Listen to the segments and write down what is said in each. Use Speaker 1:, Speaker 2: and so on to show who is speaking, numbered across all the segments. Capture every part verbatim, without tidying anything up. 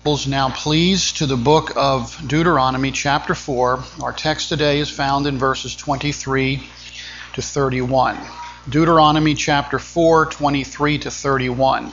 Speaker 1: Now please to the book of Deuteronomy chapter four. Our text today is found in verses twenty-three to thirty-one. Deuteronomy chapter four, twenty-three to thirty-one.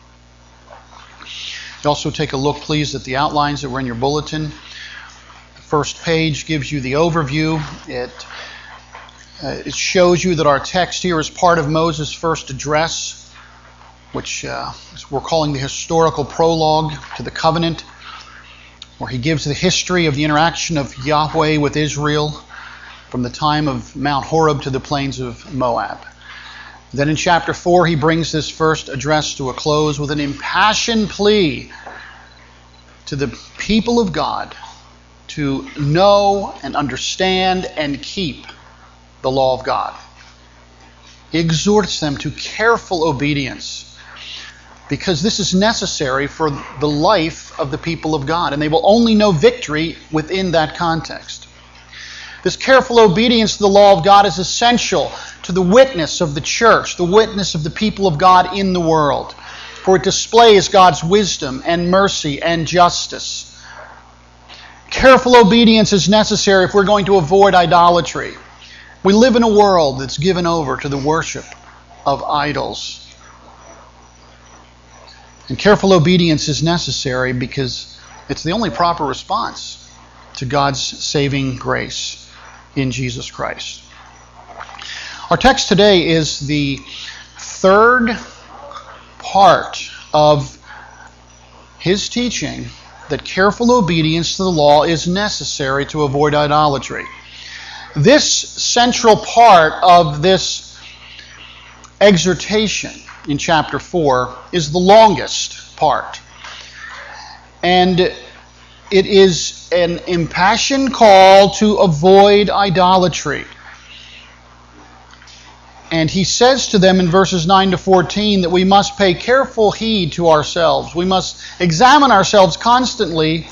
Speaker 1: You also take a look please at the outlines that were in your bulletin. The first page gives you the overview. It, uh, it shows you that our text here is part of Moses' first address, which uh, we're calling the historical prologue to the covenant, where he gives the history of the interaction of Yahweh with Israel from the time of Mount Horeb to the plains of Moab. Then in chapter four, he brings this first address to a close with an impassioned plea to the people of God to know and understand and keep the law of God. He exhorts them to careful obedience, because this is necessary for the life of the people of God, and they will only know victory within that context. This careful obedience to the law of God is essential to the witness of the church, the witness of the people of God in the world, for it displays God's wisdom and mercy and justice. Careful obedience is necessary if we're going to avoid idolatry. We live in a world that's given over to the worship of idols. And careful obedience is necessary because it's the only proper response to God's saving grace in Jesus Christ. Our text today is the third part of his teaching that careful obedience to the law is necessary to avoid idolatry. This central part of this exhortation in chapter four is the longest part. And it is an impassioned call to avoid idolatry. And he says to them in verses nine to fourteen that we must pay careful heed to ourselves. We must examine ourselves constantly,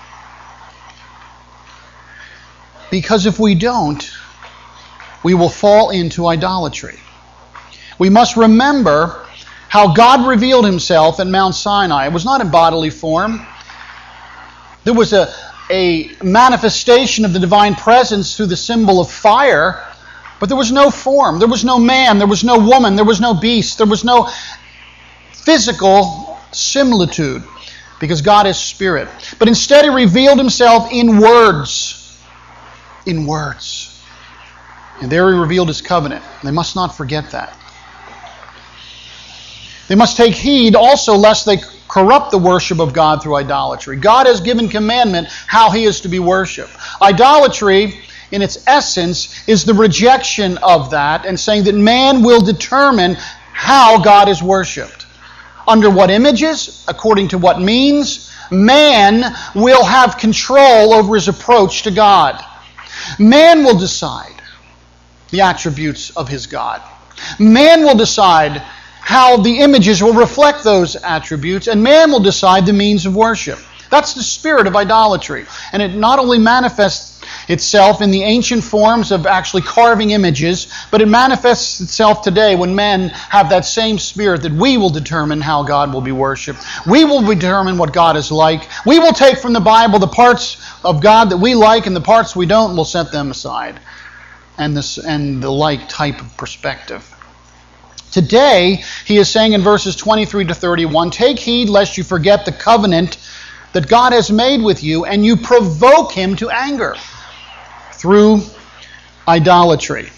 Speaker 1: because if we don't, we will fall into idolatry. We must remember how God revealed himself at Mount Sinai. It was not in bodily form. There was a, a manifestation of the divine presence through the symbol of fire, but there was no form. There was no man. There was no woman. There was no beast. There was no physical similitude, because God is spirit. But instead he revealed himself in words. In words. And there he revealed his covenant. They must not forget that. They must take heed also lest they corrupt the worship of God through idolatry. God has given commandment how he is to be worshipped. Idolatry, in its essence, is the rejection of that and saying that man will determine how God is worshipped. Under what images, according to what means, man will have control over his approach to God. Man will decide the attributes of his God. Man will decide how the images will reflect those attributes, and man will decide the means of worship. That's the spirit of idolatry. And it not only manifests itself in the ancient forms of actually carving images, but it manifests itself today when men have that same spirit that we will determine how God will be worshipped. We will determine what God is like. We will take from the Bible the parts of God that we like, and the parts we don't, we'll set them aside. And this and the like type of perspective. Today, he is saying in verses twenty-three to thirty-one, take heed lest you forget the covenant that God has made with you, and you provoke him to anger through idolatry.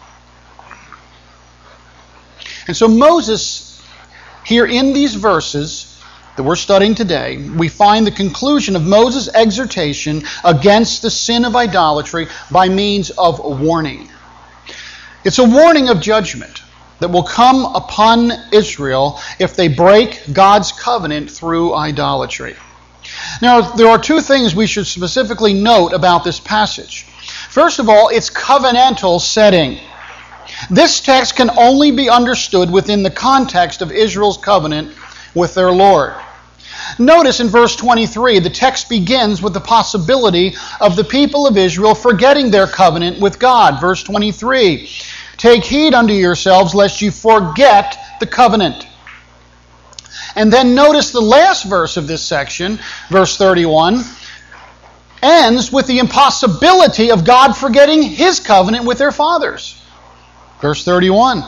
Speaker 1: And so Moses, here in these verses that we're studying today, we find the conclusion of Moses' exhortation against the sin of idolatry by means of a warning. It's a warning of judgment that will come upon Israel if they break God's covenant through idolatry. Now, there are two things we should specifically note about this passage. First of all, its covenantal setting. This text can only be understood within the context of Israel's covenant with their Lord. Notice in verse twenty-three, the text begins with the possibility of the people of Israel forgetting their covenant with God. Verse twenty-three, take heed unto yourselves lest you forget the covenant. And then notice the last verse of this section, verse thirty-one, ends with the impossibility of God forgetting His covenant with their fathers. Verse thirty-one.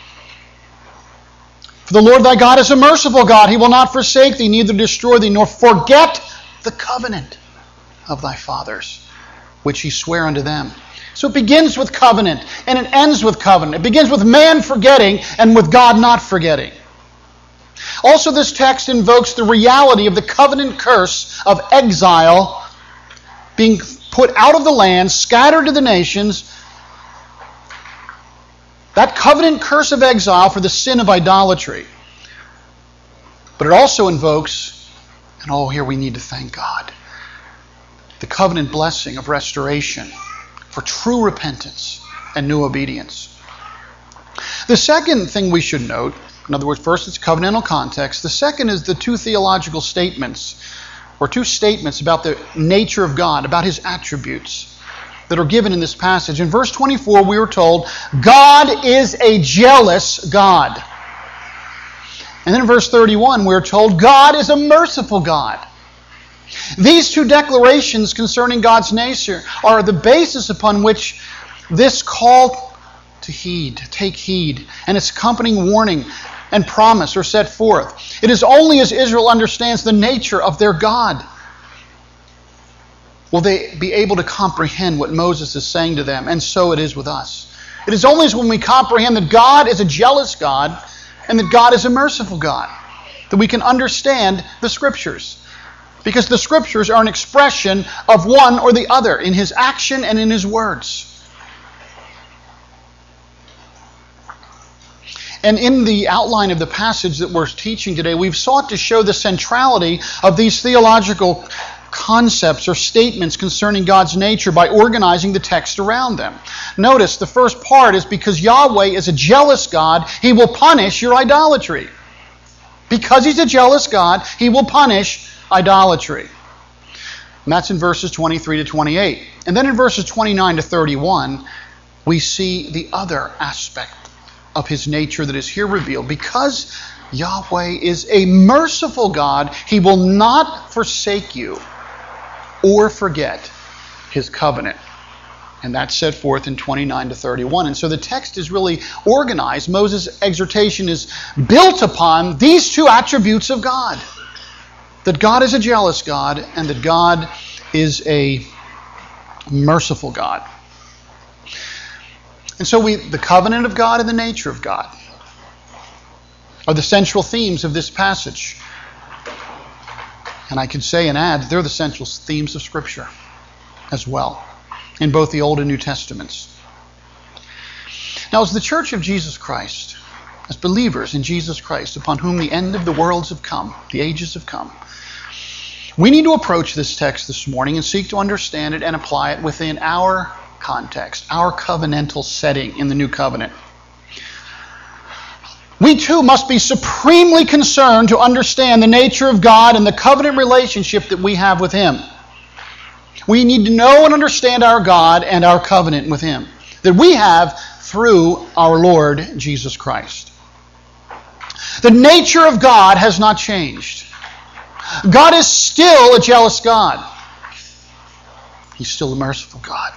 Speaker 1: For the Lord thy God is a merciful God. He will not forsake thee, neither destroy thee, nor forget the covenant of thy fathers, which he sware unto them. So it begins with covenant, and it ends with covenant. It begins with man forgetting, and with God not forgetting. Also, this text invokes the reality of the covenant curse of exile, being put out of the land, scattered to the nations. That covenant curse of exile for the sin of idolatry. But it also invokes, and oh, here we need to thank God, the covenant blessing of restoration for true repentance and new obedience. The second thing we should note, in other words, first it's covenantal context. The second is the two theological statements, or two statements about the nature of God, about His attributes, that are given in this passage. In verse twenty-four, we are told, God is a jealous God. And then in verse thirty-one, we are told, God is a merciful God. These two declarations concerning God's nature are the basis upon which this call to heed, to take heed, and its accompanying warning and promise are set forth. It is only as Israel understands the nature of their God will they be able to comprehend what Moses is saying to them, and so it is with us. It is only when we comprehend that God is a jealous God and that God is a merciful God that we can understand the Scriptures. Because the Scriptures are an expression of one or the other in His action and in His words. And in the outline of the passage that we're teaching today, we've sought to show the centrality of these theological concepts or statements concerning God's nature by organizing the text around them. Notice the first part is because Yahweh is a jealous God, He will punish your idolatry. Because He's a jealous God, He will punish idolatry. And that's in verses twenty-three to twenty-eight. And then in verses twenty-nine to thirty-one, we see the other aspect of His nature that is here revealed. Because Yahweh is a merciful God, He will not forsake you or forget His covenant. And that's set forth in twenty-nine to thirty-one. And so the text is really organized. Moses' exhortation is built upon these two attributes of God. That God is a jealous God and that God is a merciful God. And so we, the covenant of God and the nature of God are the central themes of this passage. And I could say and add, they're the central themes of Scripture as well, in both the Old and New Testaments. Now, as the Church of Jesus Christ, as believers in Jesus Christ, upon whom the end of the worlds have come, the ages have come, we need to approach this text this morning and seek to understand it and apply it within our context, our covenantal setting in the New Covenant. We too must be supremely concerned to understand the nature of God and the covenant relationship that we have with Him. We need to know and understand our God and our covenant with Him that we have through our Lord Jesus Christ. The nature of God has not changed. God is still a jealous God. He's still a merciful God.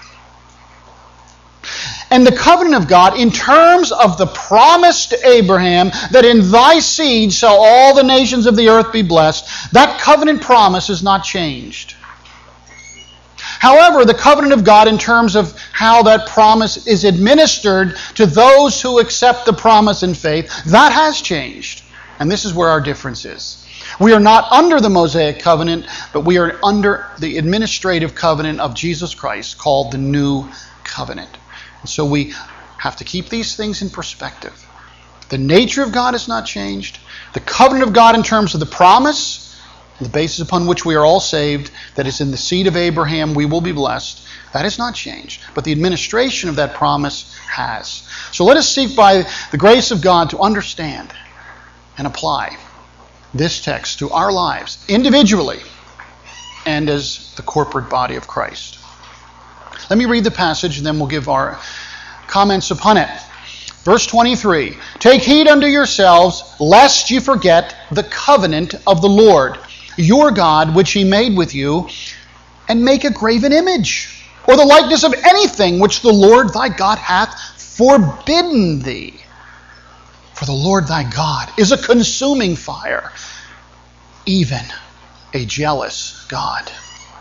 Speaker 1: And the covenant of God, in terms of the promise to Abraham that in thy seed shall all the nations of the earth be blessed, that covenant promise has not changed. However, the covenant of God, in terms of how that promise is administered to those who accept the promise in faith, that has changed. And this is where our difference is. We are not under the Mosaic covenant, but we are under the administrative covenant of Jesus Christ, called the New Covenant. And so we have to keep these things in perspective. The nature of God has not changed. The covenant of God in terms of the promise, the basis upon which we are all saved, that is in the seed of Abraham we will be blessed, that has not changed. But the administration of that promise has. So let us seek by the grace of God to understand and apply this text to our lives individually and as the corporate body of Christ. Let me read the passage and then we'll give our comments upon it. Verse twenty-three, take heed unto yourselves, lest ye forget the covenant of the Lord, your God, which he made with you, and make a graven image, or the likeness of anything which the Lord thy God hath forbidden thee. For the Lord thy God is a consuming fire, even a jealous God.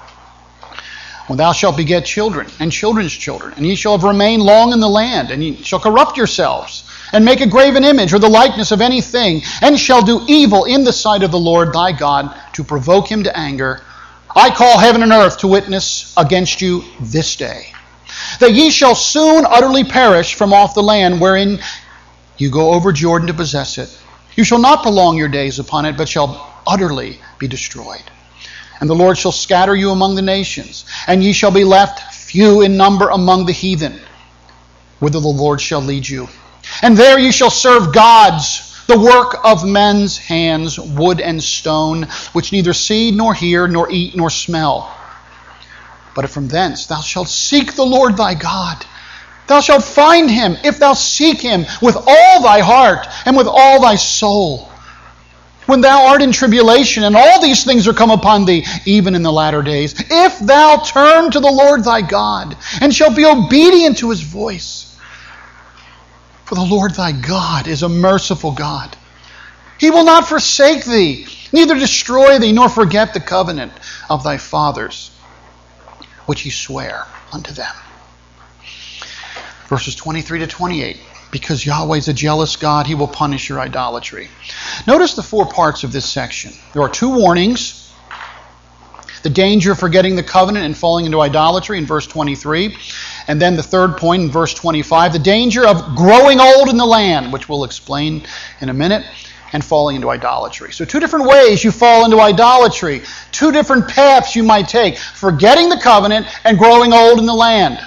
Speaker 1: When thou shalt beget children, and children's children, and ye shall have remained long in the land, and ye shall corrupt yourselves, and make a graven image, or the likeness of anything, and shall do evil in the sight of the Lord thy God, to provoke him to anger, I call heaven and earth to witness against you this day, that ye shall soon utterly perish from off the land wherein you go over Jordan to possess it. You shall not prolong your days upon it, but shall utterly be destroyed. And the Lord shall scatter you among the nations, and ye shall be left few in number among the heathen, whither the Lord shall lead you. And there ye shall serve gods, the work of men's hands, wood and stone, which neither see, nor hear, nor eat, nor smell. But from thence thou shalt seek the Lord thy God. Thou shalt find him, if thou seek him with all thy heart and with all thy soul. When thou art in tribulation, and all these things are come upon thee, even in the latter days, if thou turn to the Lord thy God, and shalt be obedient to his voice. For the Lord thy God is a merciful God. He will not forsake thee, neither destroy thee, nor forget the covenant of thy fathers, which he sware unto them. Verses twenty-three to twenty-eight. Because Yahweh is a jealous God, he will punish your idolatry. Notice the four parts of this section. There are two warnings. The danger of forgetting the covenant and falling into idolatry in verse twenty-three. And then the third point in verse twenty-five, the danger of growing old in the land, which we'll explain in a minute, and falling into idolatry. So two different ways you fall into idolatry. Two different paths you might take. Forgetting the covenant and growing old in the land.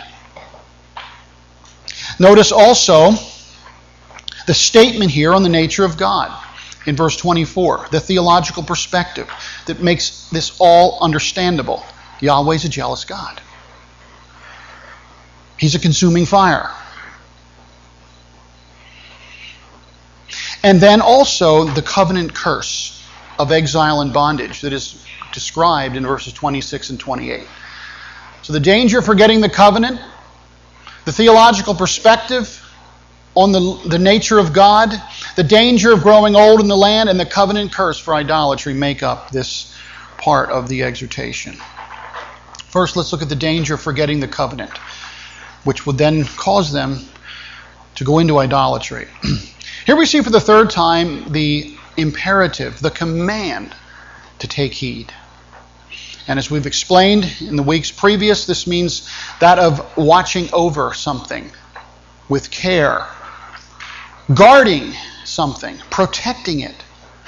Speaker 1: Notice also the statement here on the nature of God in verse twenty-four, the theological perspective that makes this all understandable. Yahweh is a jealous God. He's a consuming fire. And then also the covenant curse of exile and bondage that is described in verses twenty-six and twenty-eight. So the danger of forgetting the covenant, the theological perspective on the, the nature of God, the danger of growing old in the land, and the covenant curse for idolatry make up this part of the exhortation. First, let's look at the danger of forgetting the covenant, which would then cause them to go into idolatry. Here we see for the third time the imperative, the command to take heed. And as we've explained in the weeks previous, this means that of watching over something with care, guarding something, protecting it,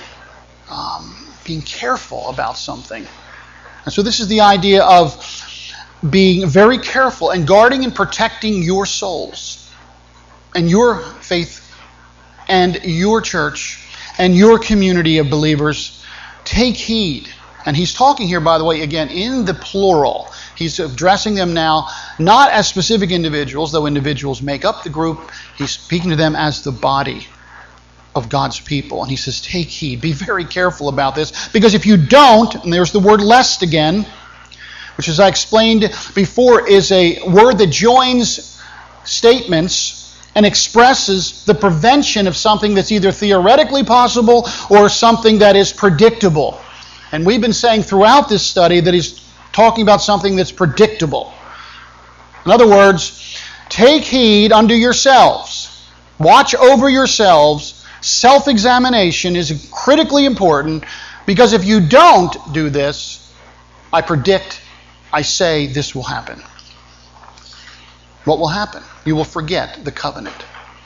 Speaker 1: um, being careful about something. And so this is the idea of being very careful and guarding and protecting your souls and your faith and your church and your community of believers. Take heed. And he's talking here, by the way, again, in the plural. He's addressing them now not as specific individuals, though individuals make up the group. He's speaking to them as the body of God's people. And he says, take heed. Be very careful about this. Because if you don't, and there's the word lest again, which as I explained before is a word that joins statements and expresses the prevention of something that's either theoretically possible or something that is predictable. And we've been saying throughout this study that he's talking about something that's predictable. In other words, take heed unto yourselves. Watch over yourselves. Self-examination is critically important because if you don't do this, I predict, I say this will happen. What will happen? You will forget the covenant.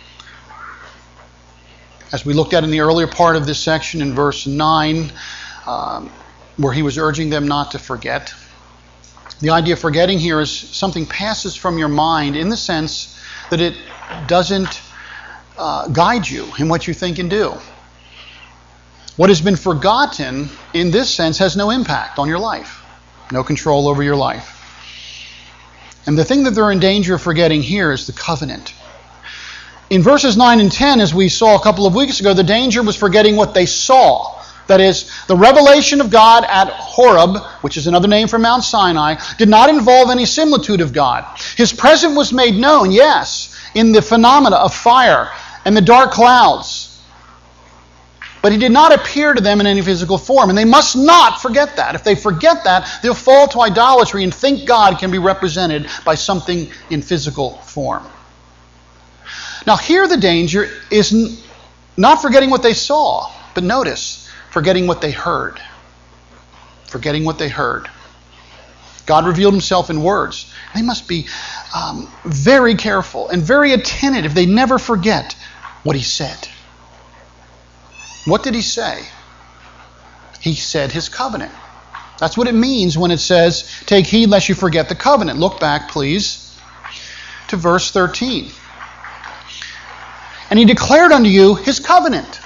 Speaker 1: As we looked at in the earlier part of this section in verse nine, Um, where he was urging them not to forget. The idea of forgetting here is something passes from your mind in the sense that it doesn't uh, guide you in what you think and do. What has been forgotten in this sense has no impact on your life, no control over your life. And the thing that they're in danger of forgetting here is the covenant. In verses nine and ten, as we saw a couple of weeks ago, the danger was forgetting what they saw. That is, the revelation of God at Horeb, which is another name for Mount Sinai, did not involve any similitude of God. His presence was made known, yes, in the phenomena of fire and the dark clouds. But he did not appear to them in any physical form. And they must not forget that. If they forget that, they'll fall to idolatry and think God can be represented by something in physical form. Now here the danger is not forgetting what they saw, but notice, forgetting what they heard. Forgetting what they heard. God revealed himself in words. They must be um, very careful and very attentive. They never forget what he said. What did he say? He said his covenant. That's what it means when it says, take heed lest you forget the covenant. Look back, please, to verse thirteen. And he declared unto you his covenant.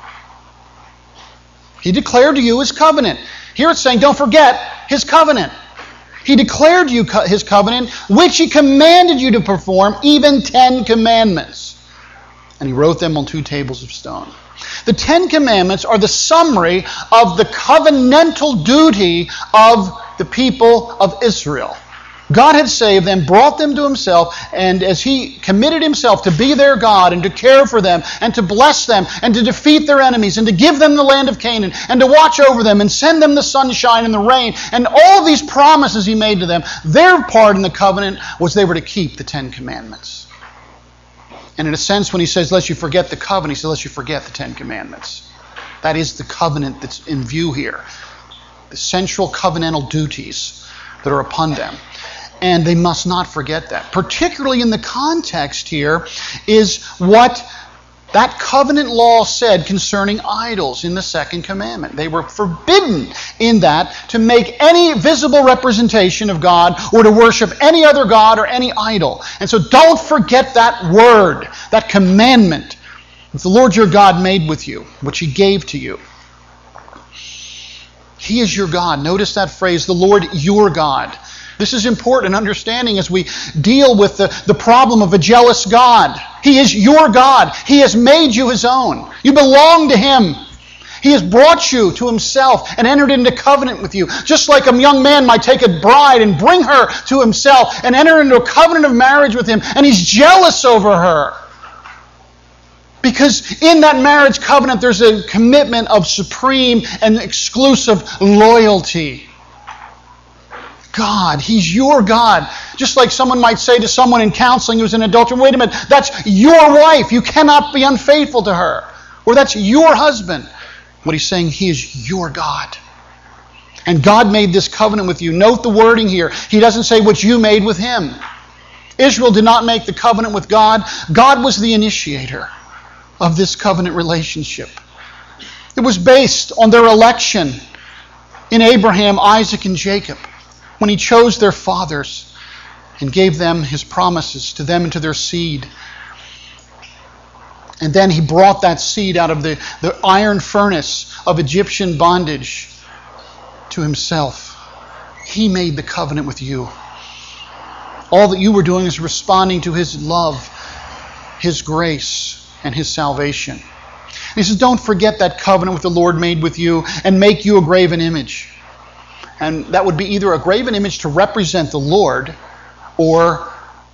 Speaker 1: He declared to you his covenant. Here it's saying, don't forget his covenant. He declared to you his covenant, which he commanded you to perform, even ten commandments. And he wrote them on two tables of stone. The Ten Commandments are the summary of the covenantal duty of the people of Israel. God had saved them, brought them to himself, and as he committed himself to be their God and to care for them and to bless them and to defeat their enemies and to give them the land of Canaan and to watch over them and send them the sunshine and the rain and all these promises he made to them, their part in the covenant was they were to keep the Ten Commandments. And in a sense, when he says, lest you forget the covenant, he says, lest you forget the Ten Commandments. That is the covenant that's in view here. The central covenantal duties that are upon them. And they must not forget that. Particularly in the context here is what that covenant law said concerning idols in the second commandment. They were forbidden in that to make any visible representation of God or to worship any other god or any idol. And so don't forget that word, that commandment that the Lord your God made with you, which he gave to you. He is your God. Notice that phrase, the Lord your God. This is important in understanding as we deal with the, the problem of a jealous God. He is your God. He has made you his own. You belong to him. He has brought you to himself and entered into covenant with you. Just like a young man might take a bride and bring her to himself and enter into a covenant of marriage with him, and he's jealous over her. Because in that marriage covenant there's a commitment of supreme and exclusive loyalty. God, he's your God. Just like someone might say to someone in counseling who's an adulterer, wait a minute, that's your wife. You cannot be unfaithful to her. Or that's your husband. What he's saying, he is your God. And God made this covenant with you. Note the wording here. He doesn't say what you made with him. Israel did not make the covenant with God. God was the initiator of this covenant relationship. It was based on their election in Abraham, Isaac, and Jacob, when he chose their fathers and gave them his promises to them and to their seed. And then he brought that seed out of the, the iron furnace of Egyptian bondage to himself. He made the covenant with you. All that you were doing is responding to his love, his grace, and his salvation. He says, don't forget that covenant with the Lord made with you and make you a graven image. And that would be either a graven image to represent the Lord, or,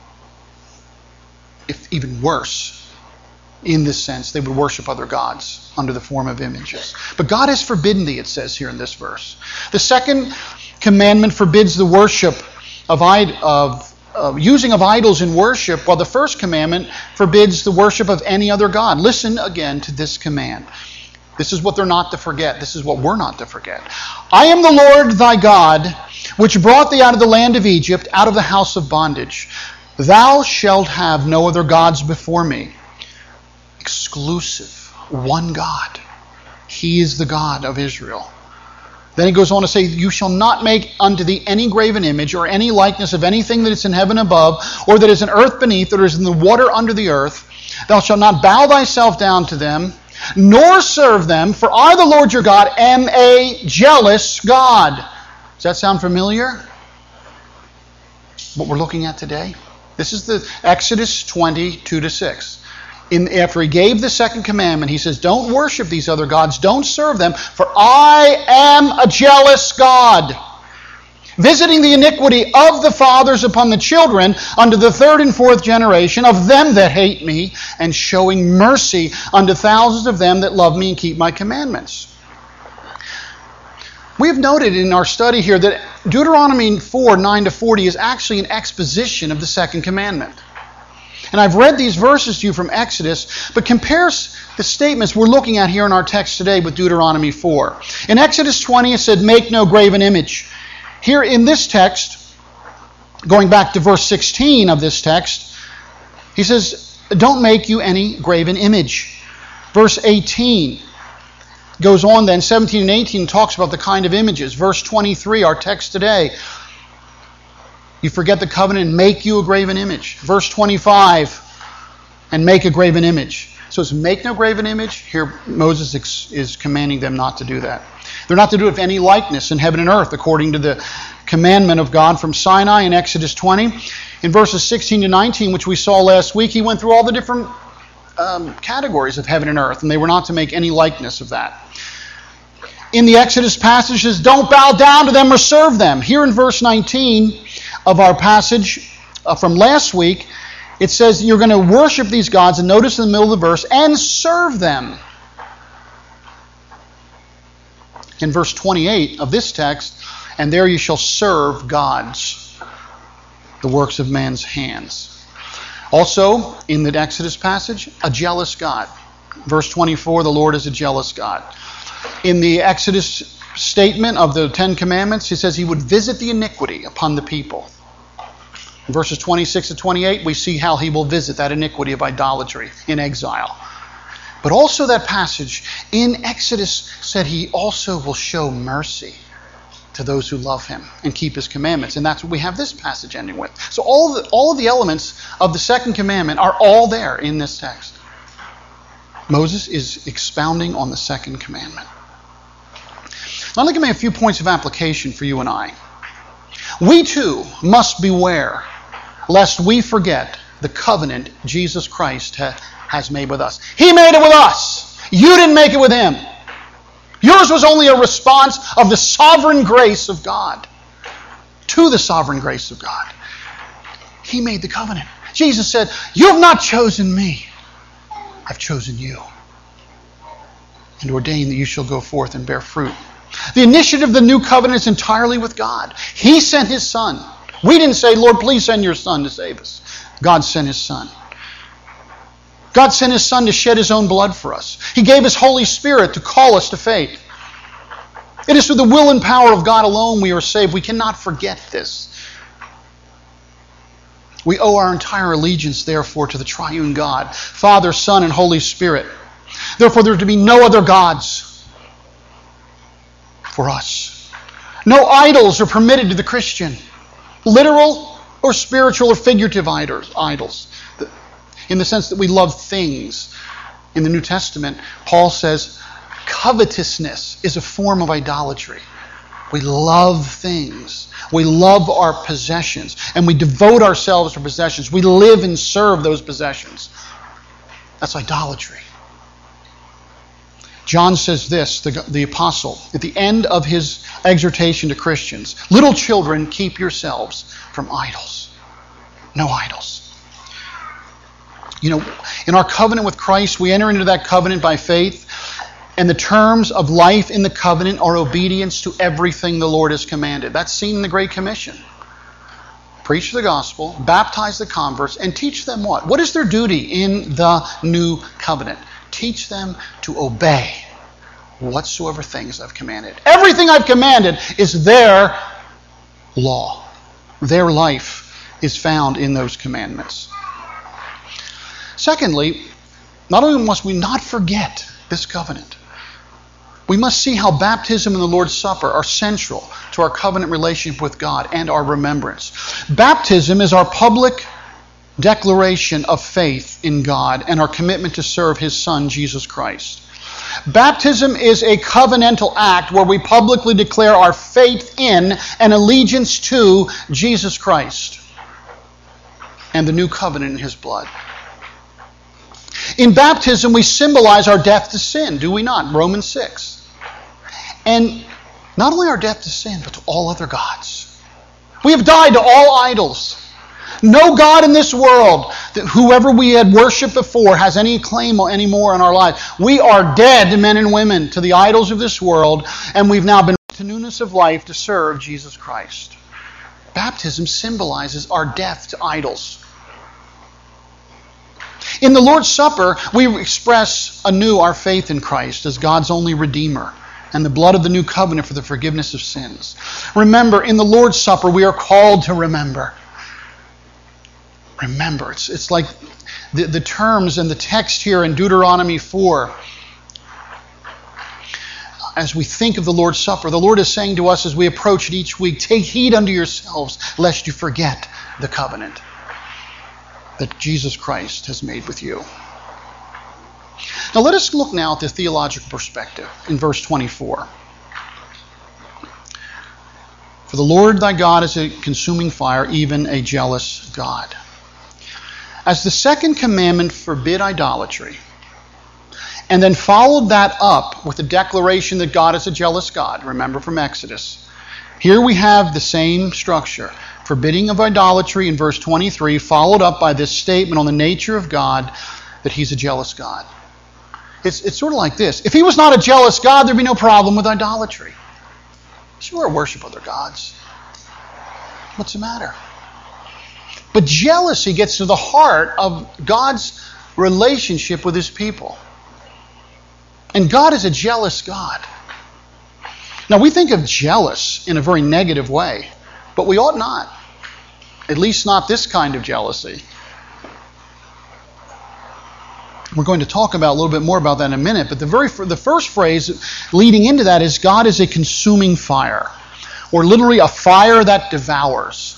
Speaker 1: if even worse, in this sense, they would worship other gods under the form of images. But God has forbidden thee, it says here in this verse. The second commandment forbids the worship of, of uh, using of idols in worship, while the first commandment forbids the worship of any other god. Listen again to this command. This is what they're not to forget. This is what we're not to forget. I am the Lord thy God, which brought thee out of the land of Egypt, out of the house of bondage. Thou shalt have no other gods before me. Exclusive. One God. He is the God of Israel. Then he goes on to say, you shall not make unto thee any graven image or any likeness of anything that is in heaven above, or that is in earth beneath, or is in the water under the earth. Thou shalt not bow thyself down to them, nor serve them, for I, the Lord your God, am a jealous God. Does that sound familiar? What we're looking at today? This is the Exodus twenty, two to six. In, after he gave the second commandment, he says, don't worship these other gods, don't serve them, for I am a jealous God, visiting the iniquity of the fathers upon the children unto the third and fourth generation of them that hate me, and showing mercy unto thousands of them that love me and keep my commandments. We have noted in our study here that Deuteronomy four, nine to forty is actually an exposition of the second commandment. And I've read these verses to you from Exodus, but compares the statements we're looking at here in our text today with Deuteronomy four. In Exodus twenty, it said, make no graven image. Here in this text, going back to verse sixteen of this text, he says, don't make you any graven image. Verse eighteen goes on then, seventeen and eighteen talks about the kind of images. Verse twenty-three, our text today, you forget the covenant and make you a graven image. Verse twenty-five, and make a graven image. So it's make no graven image. Here Moses ex- is commanding them not to do that. They're not to do it of any likeness in heaven and earth, according to the commandment of God from Sinai in Exodus twenty. In verses sixteen to nineteen, which we saw last week, he went through all the different um, categories of heaven and earth, and they were not to make any likeness of that. In the Exodus passages, don't bow down to them or serve them. Here in verse nineteen of our passage uh, from last week, it says you're going to worship these gods, and notice in the middle of the verse, and serve them. In verse twenty-eight of this text, and there you shall serve gods, the works of man's hands. Also, in the Exodus passage, a jealous God. Verse twenty-four, the Lord is a jealous God. In the Exodus statement of the Ten Commandments, he says he would visit the iniquity upon the people. In verses twenty-six to twenty-eight, we see how he will visit that iniquity of idolatry in exile. But also that passage in Exodus said he also will show mercy to those who love him and keep his commandments. And that's what we have this passage ending with. So all of the, all of the elements of the second commandment are all there in this text. Moses is expounding on the second commandment. Now, let me make a few points of application for you and I. We too must beware lest we forget the covenant Jesus Christ ha- has made with us. He made it with us. You didn't make it with him. Yours was only a response of the sovereign grace of God to the sovereign grace of God. He made the covenant. Jesus said, you have not chosen me. I've chosen you and ordained that you shall go forth and bear fruit. The initiative of the new covenant is entirely with God. He sent his Son. We didn't say, Lord, please send your Son to save us. God sent his Son. God sent his Son to shed his own blood for us. He gave his Holy Spirit to call us to faith. It is through the will and power of God alone we are saved. We cannot forget this. We owe our entire allegiance, therefore, to the triune God, Father, Son, and Holy Spirit. Therefore, there are to be no other gods for us. No idols are permitted to the Christian, literal or spiritual or figurative idols, in the sense that we love things. In the New Testament, Paul says covetousness is a form of idolatry. We love things. We love our possessions. And we devote ourselves to possessions. We live and serve those possessions. That's idolatry. John says this, the, the apostle, at the end of his exhortation to Christians. Little children, keep yourselves from idols. No idols. You know, in our covenant with Christ, we enter into that covenant by faith. And the terms of life in the covenant are obedience to everything the Lord has commanded. That's seen in the Great Commission. Preach the gospel, baptize the converts, and teach them what? What is their duty in the new covenant? Teach them to obey whatsoever things I've commanded. Everything I've commanded is their law. Their life is found in those commandments. Secondly, not only must we not forget this covenant, we must see how baptism and the Lord's Supper are central to our covenant relationship with God and our remembrance. Baptism is our public declaration of faith in God and our commitment to serve his Son, Jesus Christ. Baptism is a covenantal act where we publicly declare our faith in and allegiance to Jesus Christ and the new covenant in his blood. In baptism, we symbolize our death to sin, do we not? Romans six. And not only our death to sin, but to all other gods. We have died to all idols. No God in this world, that whoever we had worshipped before, has any claim anymore in our life. We are dead, men and women, to the idols of this world, and we've now been to newness of life to serve Jesus Christ. Baptism symbolizes our death to idols. In the Lord's Supper, we express anew our faith in Christ as God's only Redeemer and the blood of the new covenant for the forgiveness of sins. Remember, in the Lord's Supper, we are called to remember. Remember, it's, it's like the, the terms and the text here in Deuteronomy four. As we think of the Lord's Supper, the Lord is saying to us as we approach it each week, take heed unto yourselves, lest you forget the covenant that Jesus Christ has made with you. Now let us look now at the theological perspective in verse twenty-four. For the Lord thy God is a consuming fire, even a jealous God. As the second commandment forbid idolatry, and then followed that up with the declaration that God is a jealous God, remember from Exodus. Here we have the same structure. Forbidding of idolatry in verse twenty-three, followed up by this statement on the nature of God, that He's a jealous God. It's, it's sort of like this. If He was not a jealous God, there'd be no problem with idolatry. Sure, worship other gods. What's the matter? But jealousy gets to the heart of God's relationship with His people. And God is a jealous God. Now, we think of jealous in a very negative way, but we ought not. At least not this kind of jealousy. We're going to talk about a little bit more about that in a minute, but the very the first phrase leading into that is God is a consuming fire, or literally a fire that devours.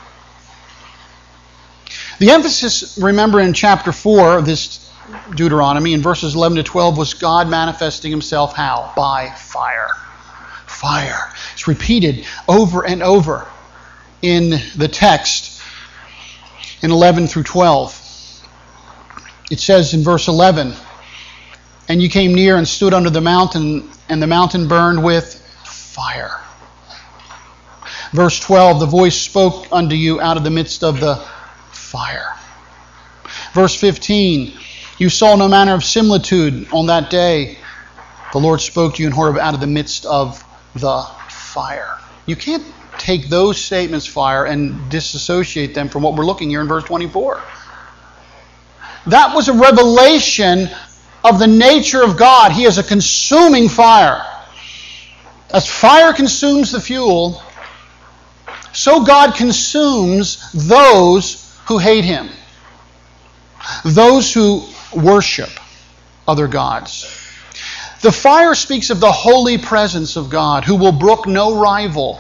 Speaker 1: The emphasis, remember, in chapter four of this Deuteronomy, in verses eleven to twelve, was God manifesting Himself how? By fire. Fire. It's repeated over and over in the text in eleven through twelve. It says in verse eleven, and you came near and stood under the mountain, and the mountain burned with fire. Verse twelve, the voice spoke unto you out of the midst of the fire. Verse fifteen, you saw no manner of similitude on that day. The Lord spoke to you in Horeb out of the midst of the fire. You can't take those statements, fire, and disassociate them from what we're looking here in verse twenty-four. That was a revelation of the nature of God. He is a consuming fire. As fire consumes the fuel, so God consumes those who hate Him, those who worship other gods. The fire speaks of the holy presence of God, who will brook no rival.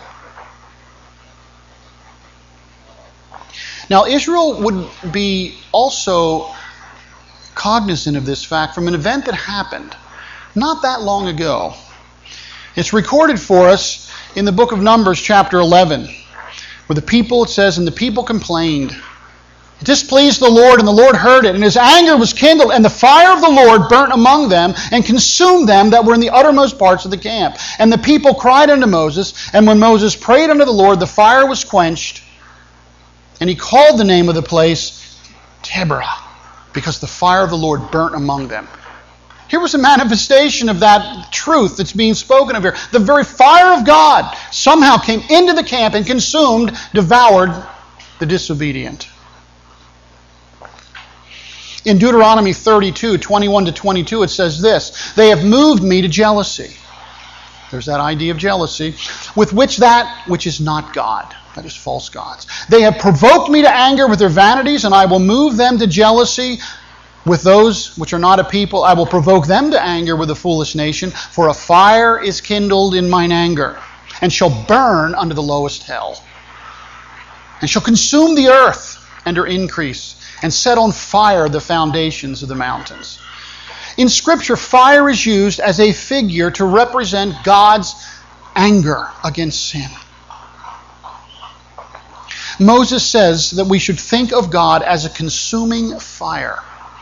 Speaker 1: Now, Israel would be also cognizant of this fact from an event that happened not that long ago. It's recorded for us in the book of Numbers, chapter eleven, where the people, it says, and the people complained. It displeased the Lord, and the Lord heard it, and His anger was kindled, and the fire of the Lord burnt among them, and consumed them that were in the uttermost parts of the camp. And the people cried unto Moses, and when Moses prayed unto the Lord, the fire was quenched, and he called the name of the place Taberah, because the fire of the Lord burnt among them. Here was a manifestation of that truth that's being spoken of here. The very fire of God somehow came into the camp and consumed, devoured the disobedient. In Deuteronomy thirty-two, twenty-one to twenty-two, it says this, they have moved me to jealousy. There's that idea of jealousy, with which that which is not God, that is false gods. They have provoked me to anger with their vanities, and I will move them to jealousy with those which are not a people. I will provoke them to anger with a foolish nation, for a fire is kindled in mine anger, and shall burn under the lowest hell, and shall consume the earth and her increase, and set on fire the foundations of the mountains. In Scripture, fire is used as a figure to represent God's anger against sin. Moses says that we should think of God as a consuming fire.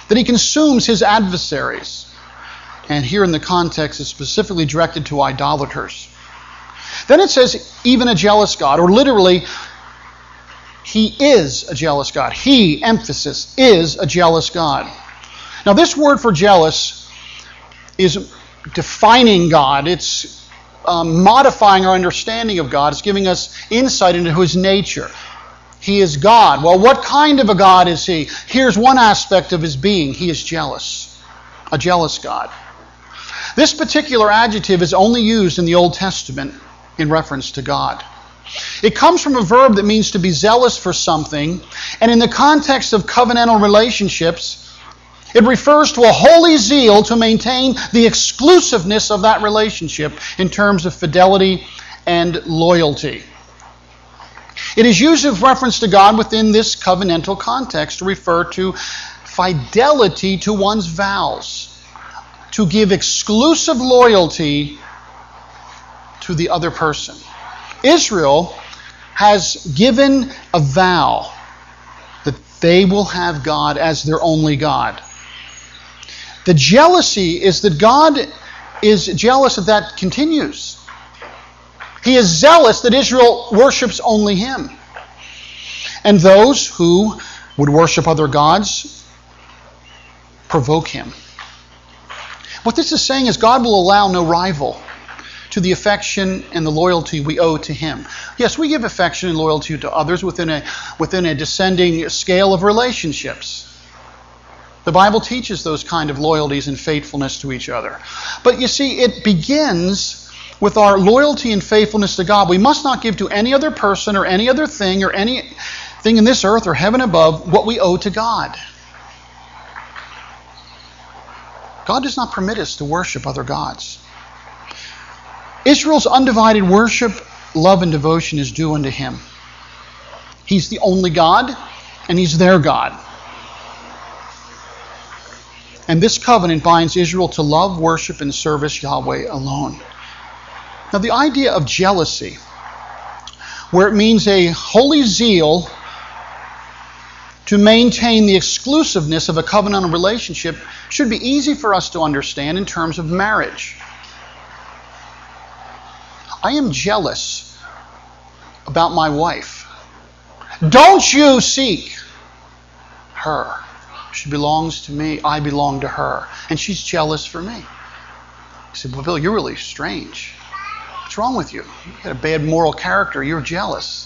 Speaker 1: that he consumes his adversaries. And here in the context, it's specifically directed to idolaters. Then it says, even a jealous God, or literally, he is a jealous God. He, emphasis, is a jealous God. Now this word for jealous is defining God. It's um, modifying our understanding of God. It's giving us insight into his nature. He is God. Well, what kind of a God is he? Here's one aspect of his being. He is jealous. A jealous God. This particular adjective is only used in the Old Testament in reference to God. It comes from a verb that means to be zealous for something, and in the context of covenantal relationships, it refers to a holy zeal to maintain the exclusiveness of that relationship in terms of fidelity and loyalty. It is used with reference to God within this covenantal context to refer to fidelity to one's vows, to give exclusive loyalty to the other person. Israel has given a vow that they will have God as their only God. The jealousy is that God is jealous that that continues. He is zealous that Israel worships only him. And those who would worship other gods provoke him. What this is saying is God will allow no rival to the affection and the loyalty we owe to him. Yes, we give affection and loyalty to others within a, within a descending scale of relationships. The Bible teaches those kind of loyalties and faithfulness to each other. But you see, it begins with our loyalty and faithfulness to God. We must not give to any other person or any other thing or anything in this earth or heaven above what we owe to God. God does not permit us to worship other gods. Israel's undivided worship, love, and devotion is due unto him. He's the only God, and he's their God. And this covenant binds Israel to love, worship, and service Yahweh alone. Now the idea of jealousy, where it means a holy zeal to maintain the exclusiveness of a covenantal relationship, should be easy for us to understand in terms of marriage. I am jealous about my wife. Don't you seek her. She belongs to me. I belong to her. And she's jealous for me. I said, well, Bill, you're really strange. What's wrong with you? You got a bad moral character. You're jealous.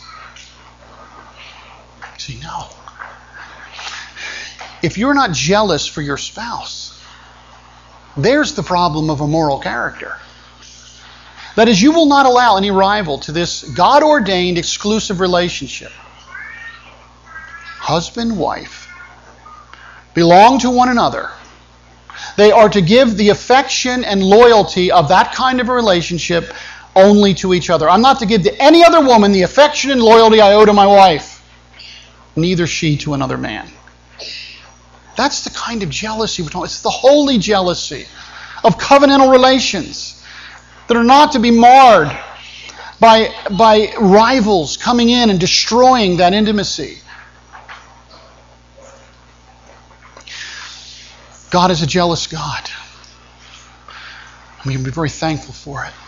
Speaker 1: I said, no. If you're not jealous for your spouse, there's the problem of a moral character. That is, you will not allow any rival to this God-ordained exclusive relationship. Husband, wife, belong to one another. They are to give the affection and loyalty of that kind of a relationship only to each other. I'm not to give to any other woman the affection and loyalty I owe to my wife, neither she to another man. That's the kind of jealousy we're talking about. It's the holy jealousy of covenantal relations that are not to be marred by, by rivals coming in and destroying that intimacy. God is a jealous God. We can be very thankful for it.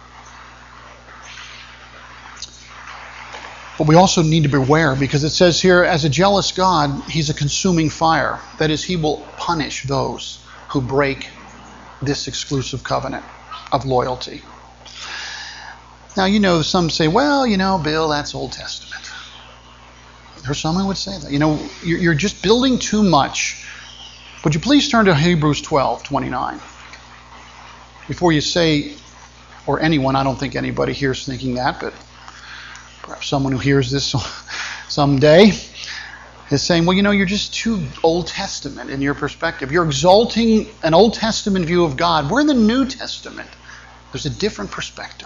Speaker 1: But we also need to beware, because it says here, as a jealous God, he's a consuming fire. That is, he will punish those who break this exclusive covenant of loyalty. Now, you know, some say, well, you know, Bill, that's Old Testament. Or someone would say that. You know, you're just building too much. Would you please turn to Hebrews twelve twenty-nine? Before you say, or anyone, I don't think anybody here is thinking that, but perhaps someone who hears this someday is saying, well, you know, you're just too Old Testament in your perspective. You're exalting an Old Testament view of God. We're in the New Testament. There's a different perspective.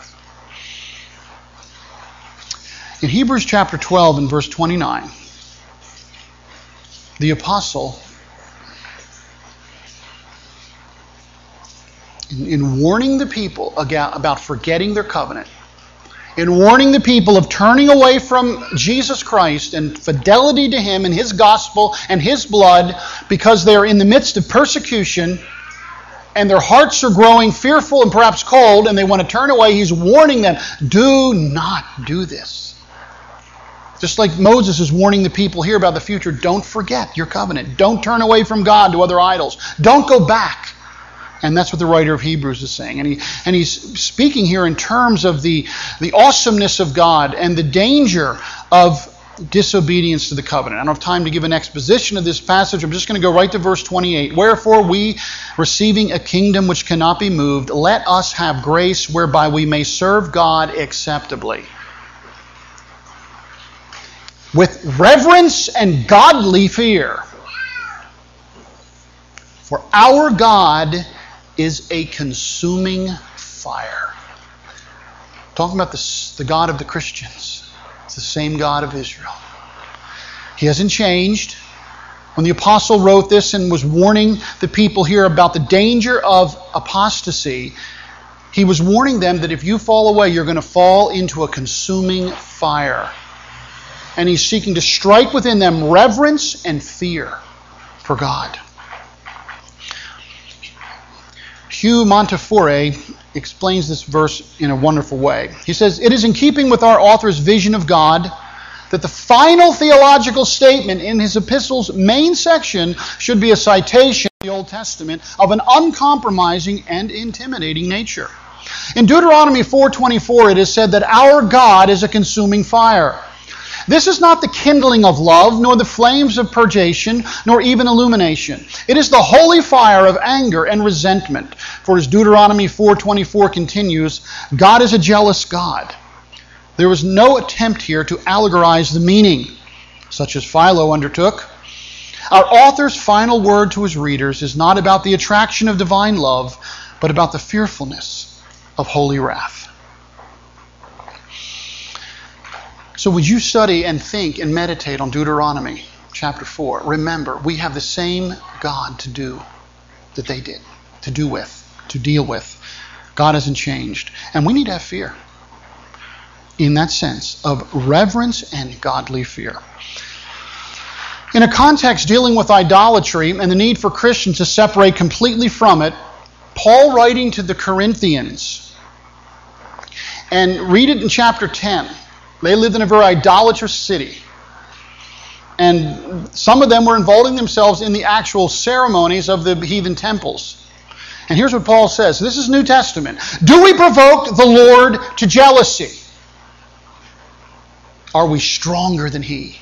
Speaker 1: In Hebrews chapter twelve and verse twenty-nine, the apostle, in, in warning the people about forgetting their covenant, in warning the people of turning away from Jesus Christ and fidelity to Him and His gospel and His blood, because they are in the midst of persecution and their hearts are growing fearful and perhaps cold and they want to turn away. He's warning them, do not do this. Just like Moses is warning the people here about the future, don't forget your covenant. Don't turn away from God to other idols. Don't go back. And that's what the writer of Hebrews is saying. And he and he's speaking here in terms of the, the awesomeness of God and the danger of disobedience to the covenant. I don't have time to give an exposition of this passage. I'm just going to go right to verse twenty-eight. Wherefore we, receiving a kingdom which cannot be moved, let us have grace whereby we may serve God acceptably, with reverence and godly fear. For our God is a consuming fire. Talking about the, the God of the Christians. It's the same God of Israel. He hasn't changed. When the apostle wrote this and was warning the people here about the danger of apostasy, he was warning them that if you fall away, you're going to fall into a consuming fire. And he's seeking to strike within them reverence and fear for God. Hugh Montefiore explains this verse in a wonderful way. He says, it is in keeping with our author's vision of God that the final theological statement in his epistle's main section should be a citation of the Old Testament of an uncompromising and intimidating nature. In Deuteronomy four twenty-four, it is said that our God is a consuming fire. This is not the kindling of love, nor the flames of purgation, nor even illumination. It is the holy fire of anger and resentment. For as Deuteronomy four twenty-four continues, God is a jealous God. There was no attempt here to allegorize the meaning, such as Philo undertook. Our author's final word to his readers is not about the attraction of divine love, but about the fearfulness of holy wrath. So would you study and think and meditate on Deuteronomy chapter four? Remember, we have the same God to do that they did, to do with, to deal with. God hasn't changed. And we need to have fear in that sense of reverence and godly fear. In a context dealing with idolatry and the need for Christians to separate completely from it, Paul writing to the Corinthians, and read it in chapter ten. They lived in a very idolatrous city. And some of them were involving themselves in the actual ceremonies of the heathen temples. And here's what Paul says. This is New Testament. Do we provoke the Lord to jealousy? Are we stronger than He?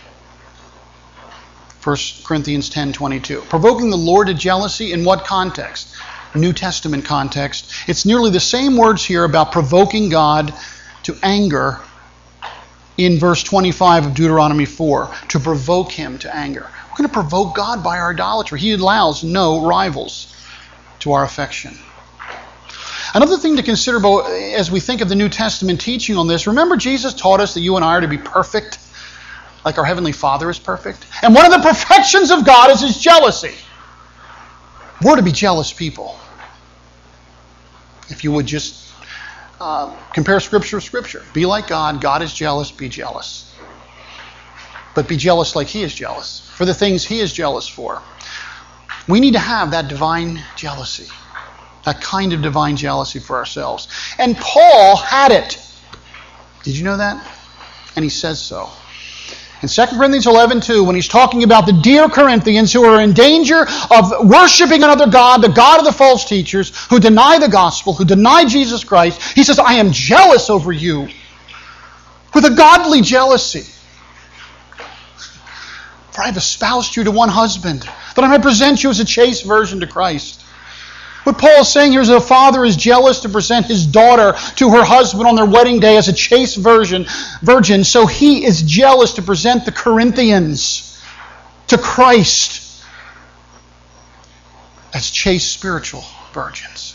Speaker 1: First Corinthians ten twenty-two. Provoking the Lord to jealousy in what context? New Testament context. It's nearly the same words here about provoking God to anger in verse twenty-five of Deuteronomy four, to provoke Him to anger. We're going to provoke God by our idolatry. He allows no rivals to our affection. Another thing to consider as we think of the New Testament teaching on this, remember Jesus taught us that you and I are to be perfect, like our Heavenly Father is perfect? And one of the perfections of God is His jealousy. We're to be jealous people. If you would just Uh, compare Scripture with Scripture. Be like God. God is jealous. Be jealous. But be jealous like He is jealous for the things He is jealous for. We need to have that divine jealousy, that kind of divine jealousy for ourselves. And Paul had it. Did you know that? And he says so. In Second Corinthians eleven two, when he's talking about the dear Corinthians who are in danger of worshiping another God, the God of the false teachers, who deny the gospel, who deny Jesus Christ, he says, I am jealous over you with a godly jealousy. For I have espoused you to one husband, that I may present you as a chaste virgin to Christ. What Paul is saying here is that a father is jealous to present his daughter to her husband on their wedding day as a chaste virgin, virgin. So he is jealous to present the Corinthians to Christ as chaste spiritual virgins.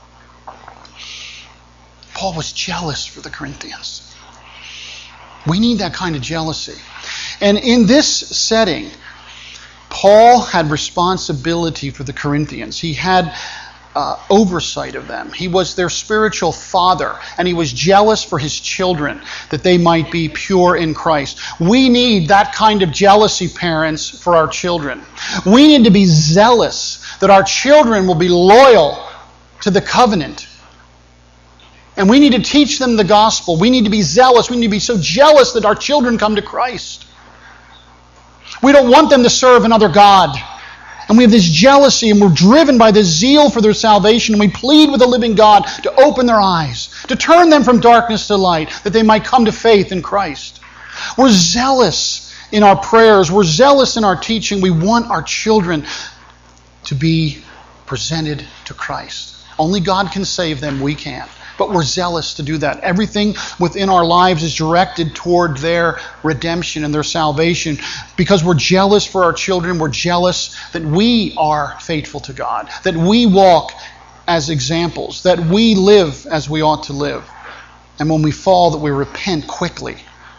Speaker 1: Paul was jealous for the Corinthians. We need that kind of jealousy. And in this setting, Paul had responsibility for the Corinthians. He had uh, oversight of them. He was their spiritual father, and he was jealous for his children, that they might be pure in Christ. We need that kind of jealousy, parents, for our children. We need to be zealous that our children will be loyal to the covenant. And we need to teach them the gospel. We need to be zealous. We need to be so jealous that our children come to Christ. We don't want them to serve another god. And we have this jealousy, and we're driven by this zeal for their salvation, and we plead with the living God to open their eyes, to turn them from darkness to light, that they might come to faith in Christ. We're zealous in our prayers. We're zealous in our teaching. We want our children to be presented to Christ. Only God can save them. We can't. But we're zealous to do that. Everything within our lives is directed toward their redemption and their salvation because we're jealous for our children. We're jealous that we are faithful to God, that we walk as examples, that we live as we ought to live. And when we fall, that we repent quickly.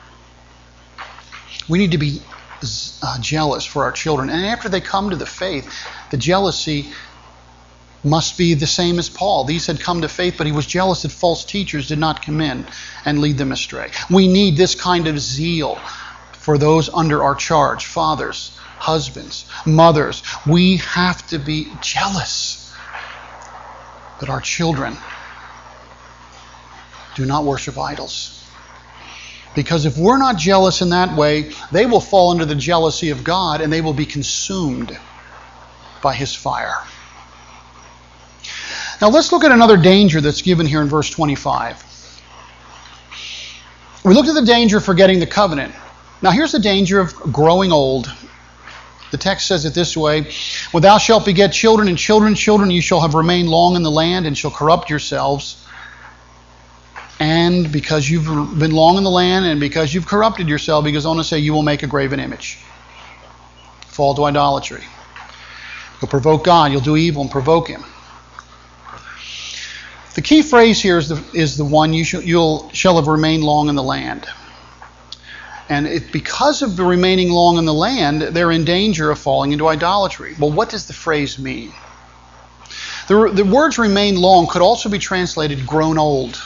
Speaker 1: We need to be uh, jealous for our children. And after they come to the faith, the jealousy must be the same as Paul. These had come to faith, but he was jealous that false teachers did not come in and lead them astray. We need this kind of zeal for those under our charge, fathers, husbands, mothers. We have to be jealous that our children do not worship idols. Because if we're not jealous in that way, they will fall under the jealousy of God and they will be consumed by his fire. Now let's look at another danger that's given here in verse twenty-five. We looked at the danger of forgetting the covenant. Now here's the danger of growing old. The text says it this way: "When thou shalt beget children and children's children, you shall have remained long in the land and shall corrupt yourselves. And because you've been long in the land and because you've corrupted yourself," he goes on to say, "you will make a graven image." Fall to idolatry. You'll provoke God. You'll do evil and provoke him. The key phrase here is the, is the one, you shall, you'll, shall have remained long in the land. And it, because of the remaining long in the land, they're in danger of falling into idolatry. Well, what does the phrase mean? The, the words remain long could also be translated grown old.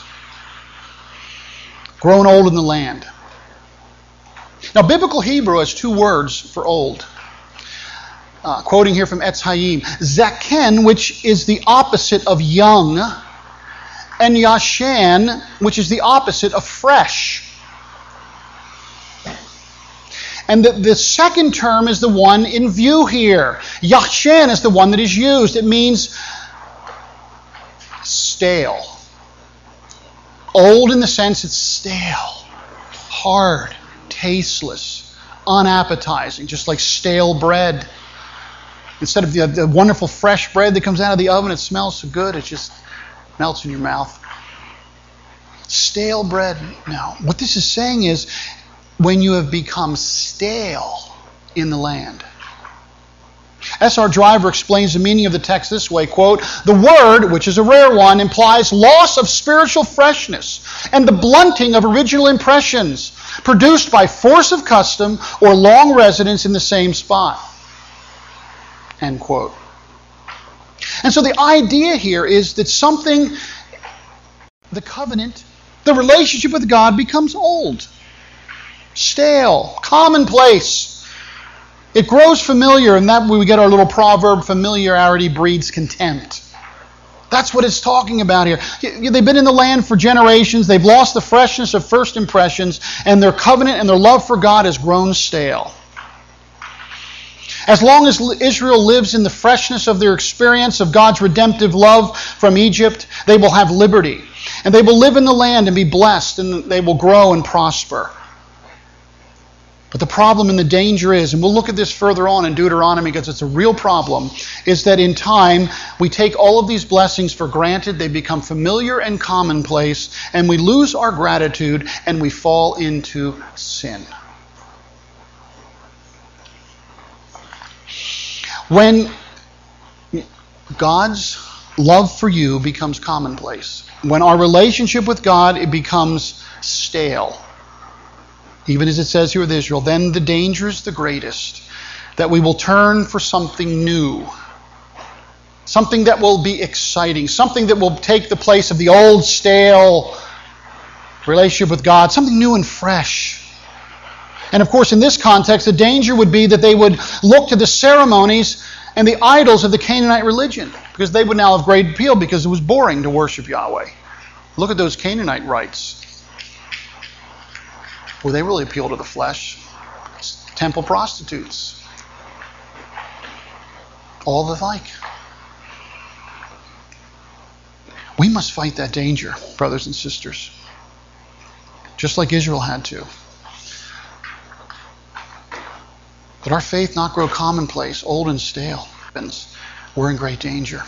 Speaker 1: Grown old in the land. Now, biblical Hebrew has two words for old. Uh, quoting here from Etz Hayim, Zaken, which is the opposite of young, and Yashan, which is the opposite of fresh. And the, the second term is the one in view here. Yashan is the one that is used. It means stale. Old in the sense it's stale, hard, tasteless, unappetizing, just like stale bread. Instead of the, the wonderful fresh bread that comes out of the oven, it smells so good, it just melts in your mouth. Stale bread. Now, what this is saying is, when you have become stale in the land. S R Driver explains the meaning of the text this way, quote, "The word, which is a rare one, implies loss of spiritual freshness and the blunting of original impressions produced by force of custom or long residence in the same spot." End quote. And so the idea here is that something, the covenant, the relationship with God becomes old, stale, commonplace. It grows familiar, and that way we get our little proverb, familiarity breeds contempt. That's what it's talking about here. They've been in the land for generations. They've lost the freshness of first impressions, and their covenant and their love for God has grown stale. As long as Israel lives in the freshness of their experience of God's redemptive love from Egypt, they will have liberty. And they will live in the land and be blessed, and they will grow and prosper. But the problem and the danger is, and we'll look at this further on in Deuteronomy because it's a real problem, is that in time we take all of these blessings for granted, they become familiar and commonplace, and we lose our gratitude and we fall into sin. When God's love for you becomes commonplace, when our relationship with God, it becomes stale, even as it says here with Israel, then the danger is the greatest, that we will turn for something new, Something that will be exciting. Something that will take the place of the old, stale relationship with God. Something new and fresh. And of course, in this context, the danger would be that they would look to the ceremonies and the idols of the Canaanite religion, because they would now have great appeal because it was boring to worship Yahweh. Look at those Canaanite rites. Well, they really appeal to the flesh. It's temple prostitutes. All the like. We must fight that danger, brothers and sisters. Just like Israel had to. But our faith not grow commonplace, old and stale. We're in great danger.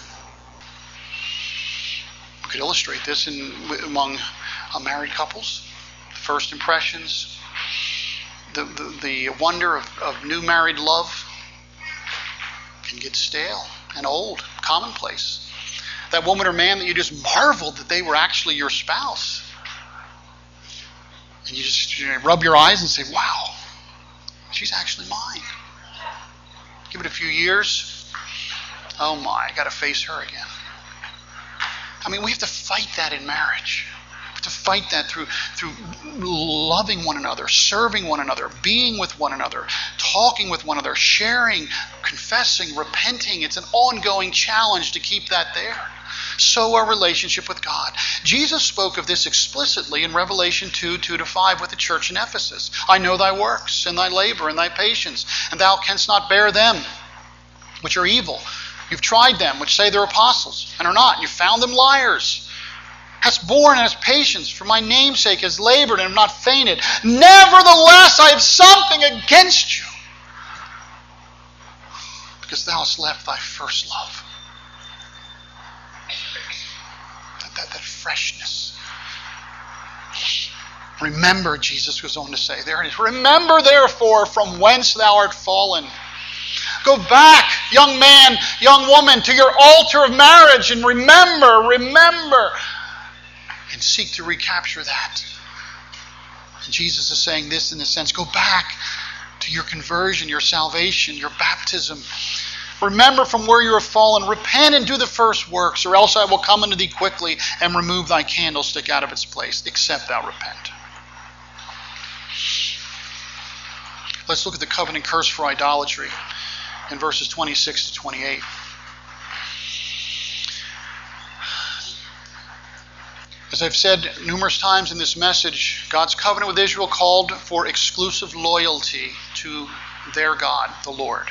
Speaker 1: We could illustrate this in, among uh, married couples. First impressions, the, the, the wonder of, of new married love can get stale and old, commonplace. That woman or man that you just marveled that they were actually your spouse. And you just you know, rub your eyes and say, wow, she's actually mine. Give it a few years. Oh my, I got to face her again. I mean, we have to fight that in marriage. We have to fight that through, through loving one another, serving one another, being with one another, talking with one another, sharing, confessing, repenting. It's an ongoing challenge to keep that there. So our relationship with God. Jesus spoke of this explicitly in Revelation two, two to five with the church in Ephesus. I know thy works, and thy labor, and thy patience, and thou canst not bear them, which are evil. You've tried them, which say they're apostles, and are not. You've found them liars. Hast borne and hast patience, for my name's sake has labored, and have not fainted. Nevertheless, I have something against you, because thou hast left thy first love. That, that freshness. Remember, Jesus goes on to say, there it is. Remember, therefore, from whence thou art fallen. Go back, young man, young woman, to your altar of marriage and remember, remember, and seek to recapture that. And Jesus is saying this in a sense. Go back to your conversion, your salvation, your baptism. Remember from where you have fallen. Repent and do the first works, or else I will come unto thee quickly and remove thy candlestick out of its place, except thou repent. Let's look at the covenant curse for idolatry in verses twenty-six to twenty-eight. As I've said numerous times in this message, God's covenant with Israel called for exclusive loyalty to their God, the Lord.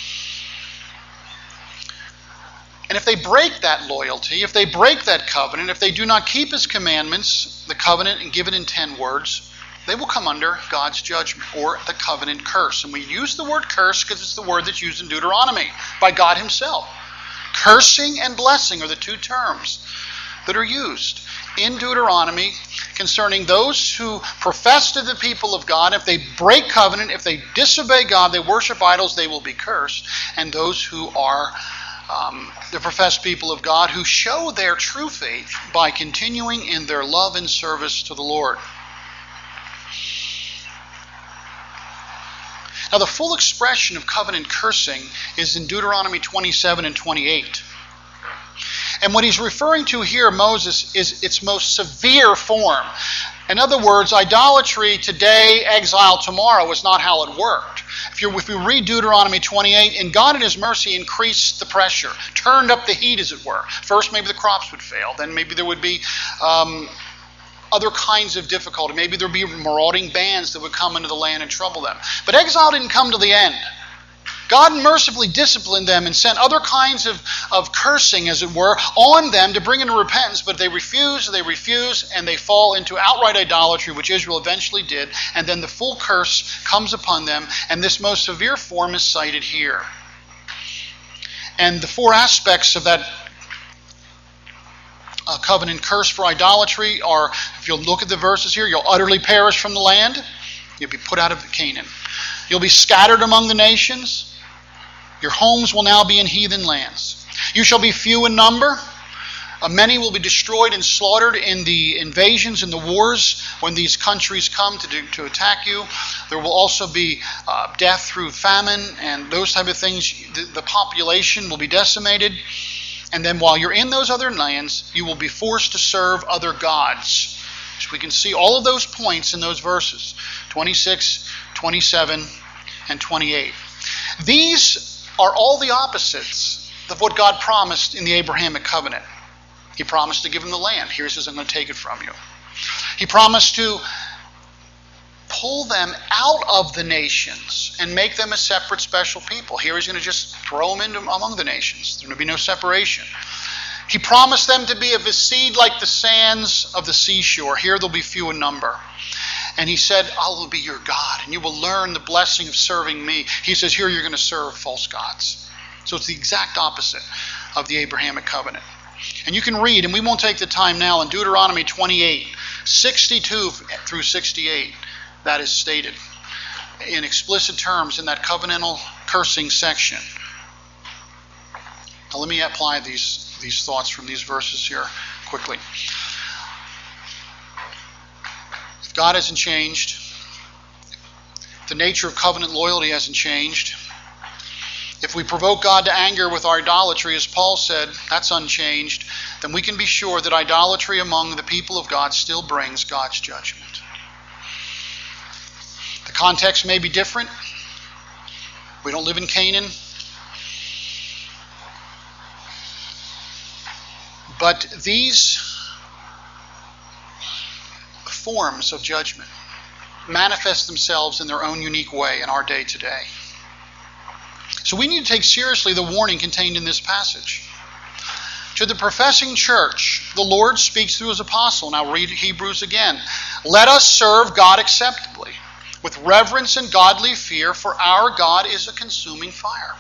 Speaker 1: And if they break that loyalty, if they break that covenant, if they do not keep His commandments, the covenant, and give it in ten words, they will come under God's judgment, or the covenant curse. And we use the word curse because it's the word that's used in Deuteronomy by God Himself. Cursing and blessing are the two terms that are used in Deuteronomy concerning those who profess to the people of God. If they break covenant, if they disobey God, they worship idols, they will be cursed. And those who are um, the professed people of God, who show their true faith by continuing in their love and service to the Lord. Now, the full expression of covenant cursing is in Deuteronomy twenty-seven and twenty-eight. And what he's referring to here, Moses, is its most severe form. In other words, idolatry today, exile tomorrow is not how it worked. If you if you read Deuteronomy twenty-eight, and God in His mercy increased the pressure, turned up the heat, as it were. First, maybe the crops would fail. Then maybe there would be um, other kinds of difficulty. Maybe there would be marauding bands that would come into the land and trouble them. But exile didn't come to the end. God mercifully disciplined them and sent other kinds of, of cursing, as it were, on them to bring into repentance. But they refuse, they refuse, and they fall into outright idolatry, which Israel eventually did. And then the full curse comes upon them, and this most severe form is cited here. And the four aspects of that uh, covenant curse for idolatry are, if you'll look at the verses here, you'll utterly perish from the land. You'll be put out of Canaan. You'll be scattered among the nations. Your homes will now be in heathen lands. You shall be few in number. Uh, many will be destroyed and slaughtered in the invasions and the wars when these countries come to, do, to attack you. There will also be uh, death through famine and those type of things. The, the population will be decimated. And then while you're in those other lands, you will be forced to serve other gods. So we can see all of those points in those verses, twenty-six, twenty-seven, and twenty-eight. These are all the opposites of what God promised in the Abrahamic covenant. He promised to give him the land. Here he says, I'm going to take it from you. He promised to pull them out of the nations and make them a separate special people. Here he's going to just throw them into among the nations. There's going to be no separation. He promised them to be of a seed like the sands of the seashore. Here they'll be few in number. And he said, I will be your God, and you will learn the blessing of serving me. He says, here you're going to serve false gods. So it's the exact opposite of the Abrahamic covenant. And you can read, and we won't take the time now, in Deuteronomy twenty-eight, sixty-two through sixty-eight, that is stated in explicit terms in that covenantal cursing section. Now let me apply these, these thoughts from these verses here quickly. If God hasn't changed, the nature of covenant loyalty hasn't changed, if we provoke God to anger with our idolatry, as Paul said, that's unchanged, then we can be sure that idolatry among the people of God still brings God's judgment. The context may be different. We don't live in Canaan. But these forms of judgment manifest themselves in their own unique way in our day today. So we need to take seriously the warning contained in this passage. To the professing church, the Lord speaks through his apostle. Now read Hebrews again. Let us serve God acceptably, with reverence and godly fear, for our God is a consuming fire.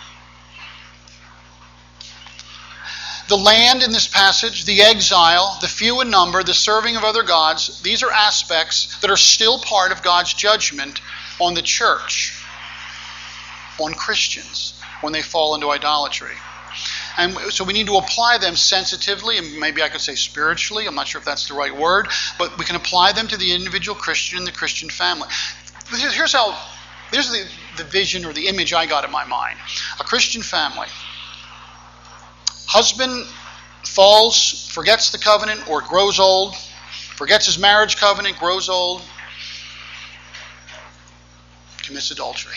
Speaker 1: The land in this passage, the exile, the few in number, the serving of other gods, these are aspects that are still part of God's judgment on the church, on Christians, when they fall into idolatry. And so we need to apply them sensitively, and maybe I could say spiritually. I'm not sure if that's the right word, but we can apply them to the individual Christian and the Christian family. Here's how, here's the, the vision or the image I got in my mind. A Christian family. Husband falls, forgets the covenant, or grows old, forgets his marriage covenant, grows old, commits adultery.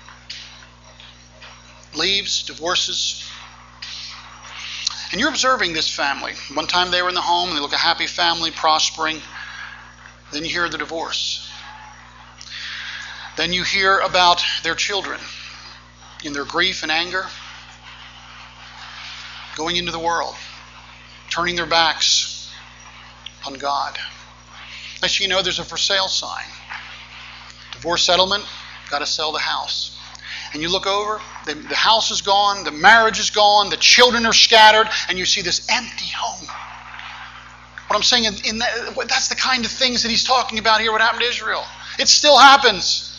Speaker 1: Leaves, divorces. And you're observing this family. One time they were in the home, and they look a happy family, prospering. Then you hear the divorce. Then you hear about their children in their grief and anger, going into the world, turning their backs on God. Next you know, there's a for sale sign. Divorce settlement, got to sell the house. And you look over, the, the house is gone, the marriage is gone, the children are scattered, and you see this empty home. What I'm saying, in, in that, that's the kind of things that he's talking about here, what happened to Israel. It still happens.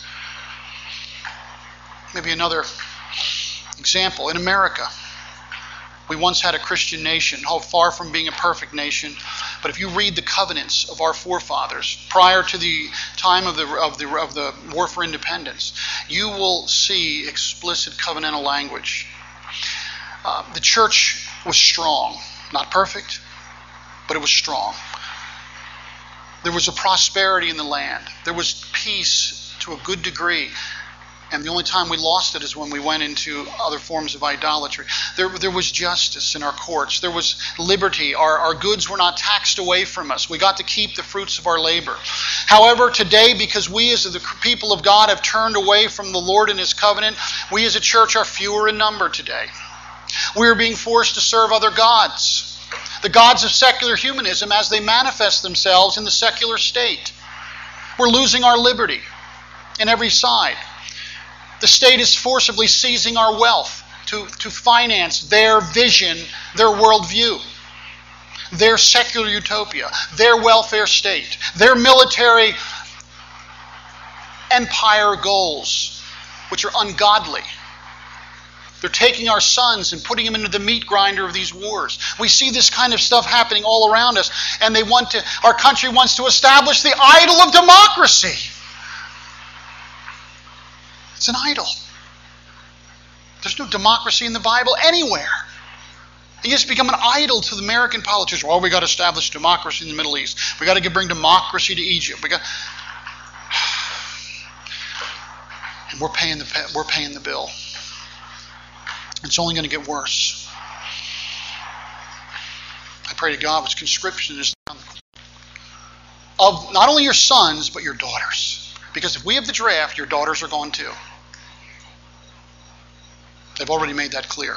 Speaker 1: Maybe another example. In America, we once had a Christian nation, oh, far from being a perfect nation. But if you read the covenants of our forefathers prior to the time of the of the of the War for Independence, you will see explicit covenantal language. Uh, the church was strong, not perfect, but it was strong. There was a prosperity in the land. There was peace to a good degree. And the only time we lost it is when we went into other forms of idolatry. There, there was justice in our courts. There was liberty. Our, our goods were not taxed away from us. We got to keep the fruits of our labor. However, today, because we as the people of God have turned away from the Lord and His covenant, we as a church are fewer in number today. We are being forced to serve other gods. The gods of secular humanism as they manifest themselves in the secular state. We're losing our liberty in every side. The state is forcibly seizing our wealth to, to finance their vision, their worldview, their secular utopia, their welfare state, their military empire goals, which are ungodly. They're taking our sons and putting them into the meat grinder of these wars. We see this kind of stuff happening all around us, and they want to, our country wants to establish the idol of democracy. It's an idol. There's no democracy in the Bible anywhere. And you just become an idol to the American politicians. Well, we got to establish democracy in the Middle East. We got to bring democracy to Egypt. We got, and we're paying the we're paying the bill. It's only going to get worse. I pray to God, which conscription is of not only your sons but your daughters. Because if we have the draft, your daughters are gone too. They've already made that clear.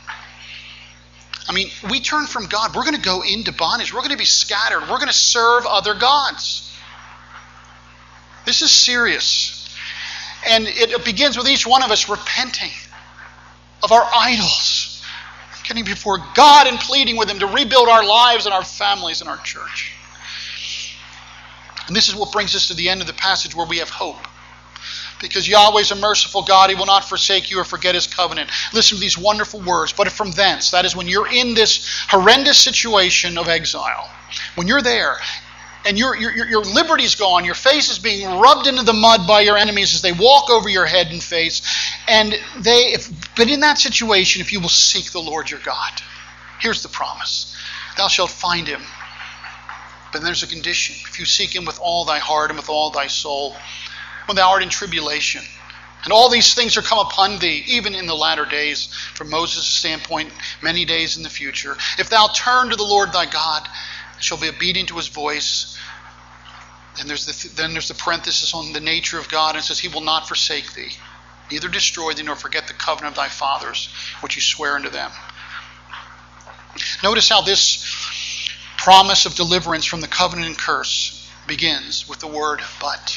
Speaker 1: I mean, we turn from God. We're going to go into bondage. We're going to be scattered. We're going to serve other gods. This is serious. And it begins with each one of us repenting of our idols, getting before God and pleading with Him to rebuild our lives and our families and our church. And this is what brings us to the end of the passage where we have hope. Because Yahweh is a merciful God. He will not forsake you or forget His covenant. Listen to these wonderful words. But from thence, that is when you're in this horrendous situation of exile, when you're there and your, your, your liberty's gone, your face is being rubbed into the mud by your enemies as they walk over your head and face, and they, if, but in that situation, if you will seek the Lord your God, here's the promise. Thou shalt find Him. But there's a condition. If you seek Him with all thy heart and with all thy soul, when thou art in tribulation. And all these things are come upon thee, even in the latter days, from Moses' standpoint, many days in the future. If thou turn to the Lord thy God, and shall be obedient to His voice. And there's the, then there's the parenthesis on the nature of God, and it says, He will not forsake thee, neither destroy thee, nor forget the covenant of thy fathers, which He sware unto them. Notice how this promise of deliverance from the covenant and curse begins with the word but.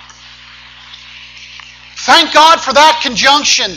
Speaker 1: Thank God for that conjunction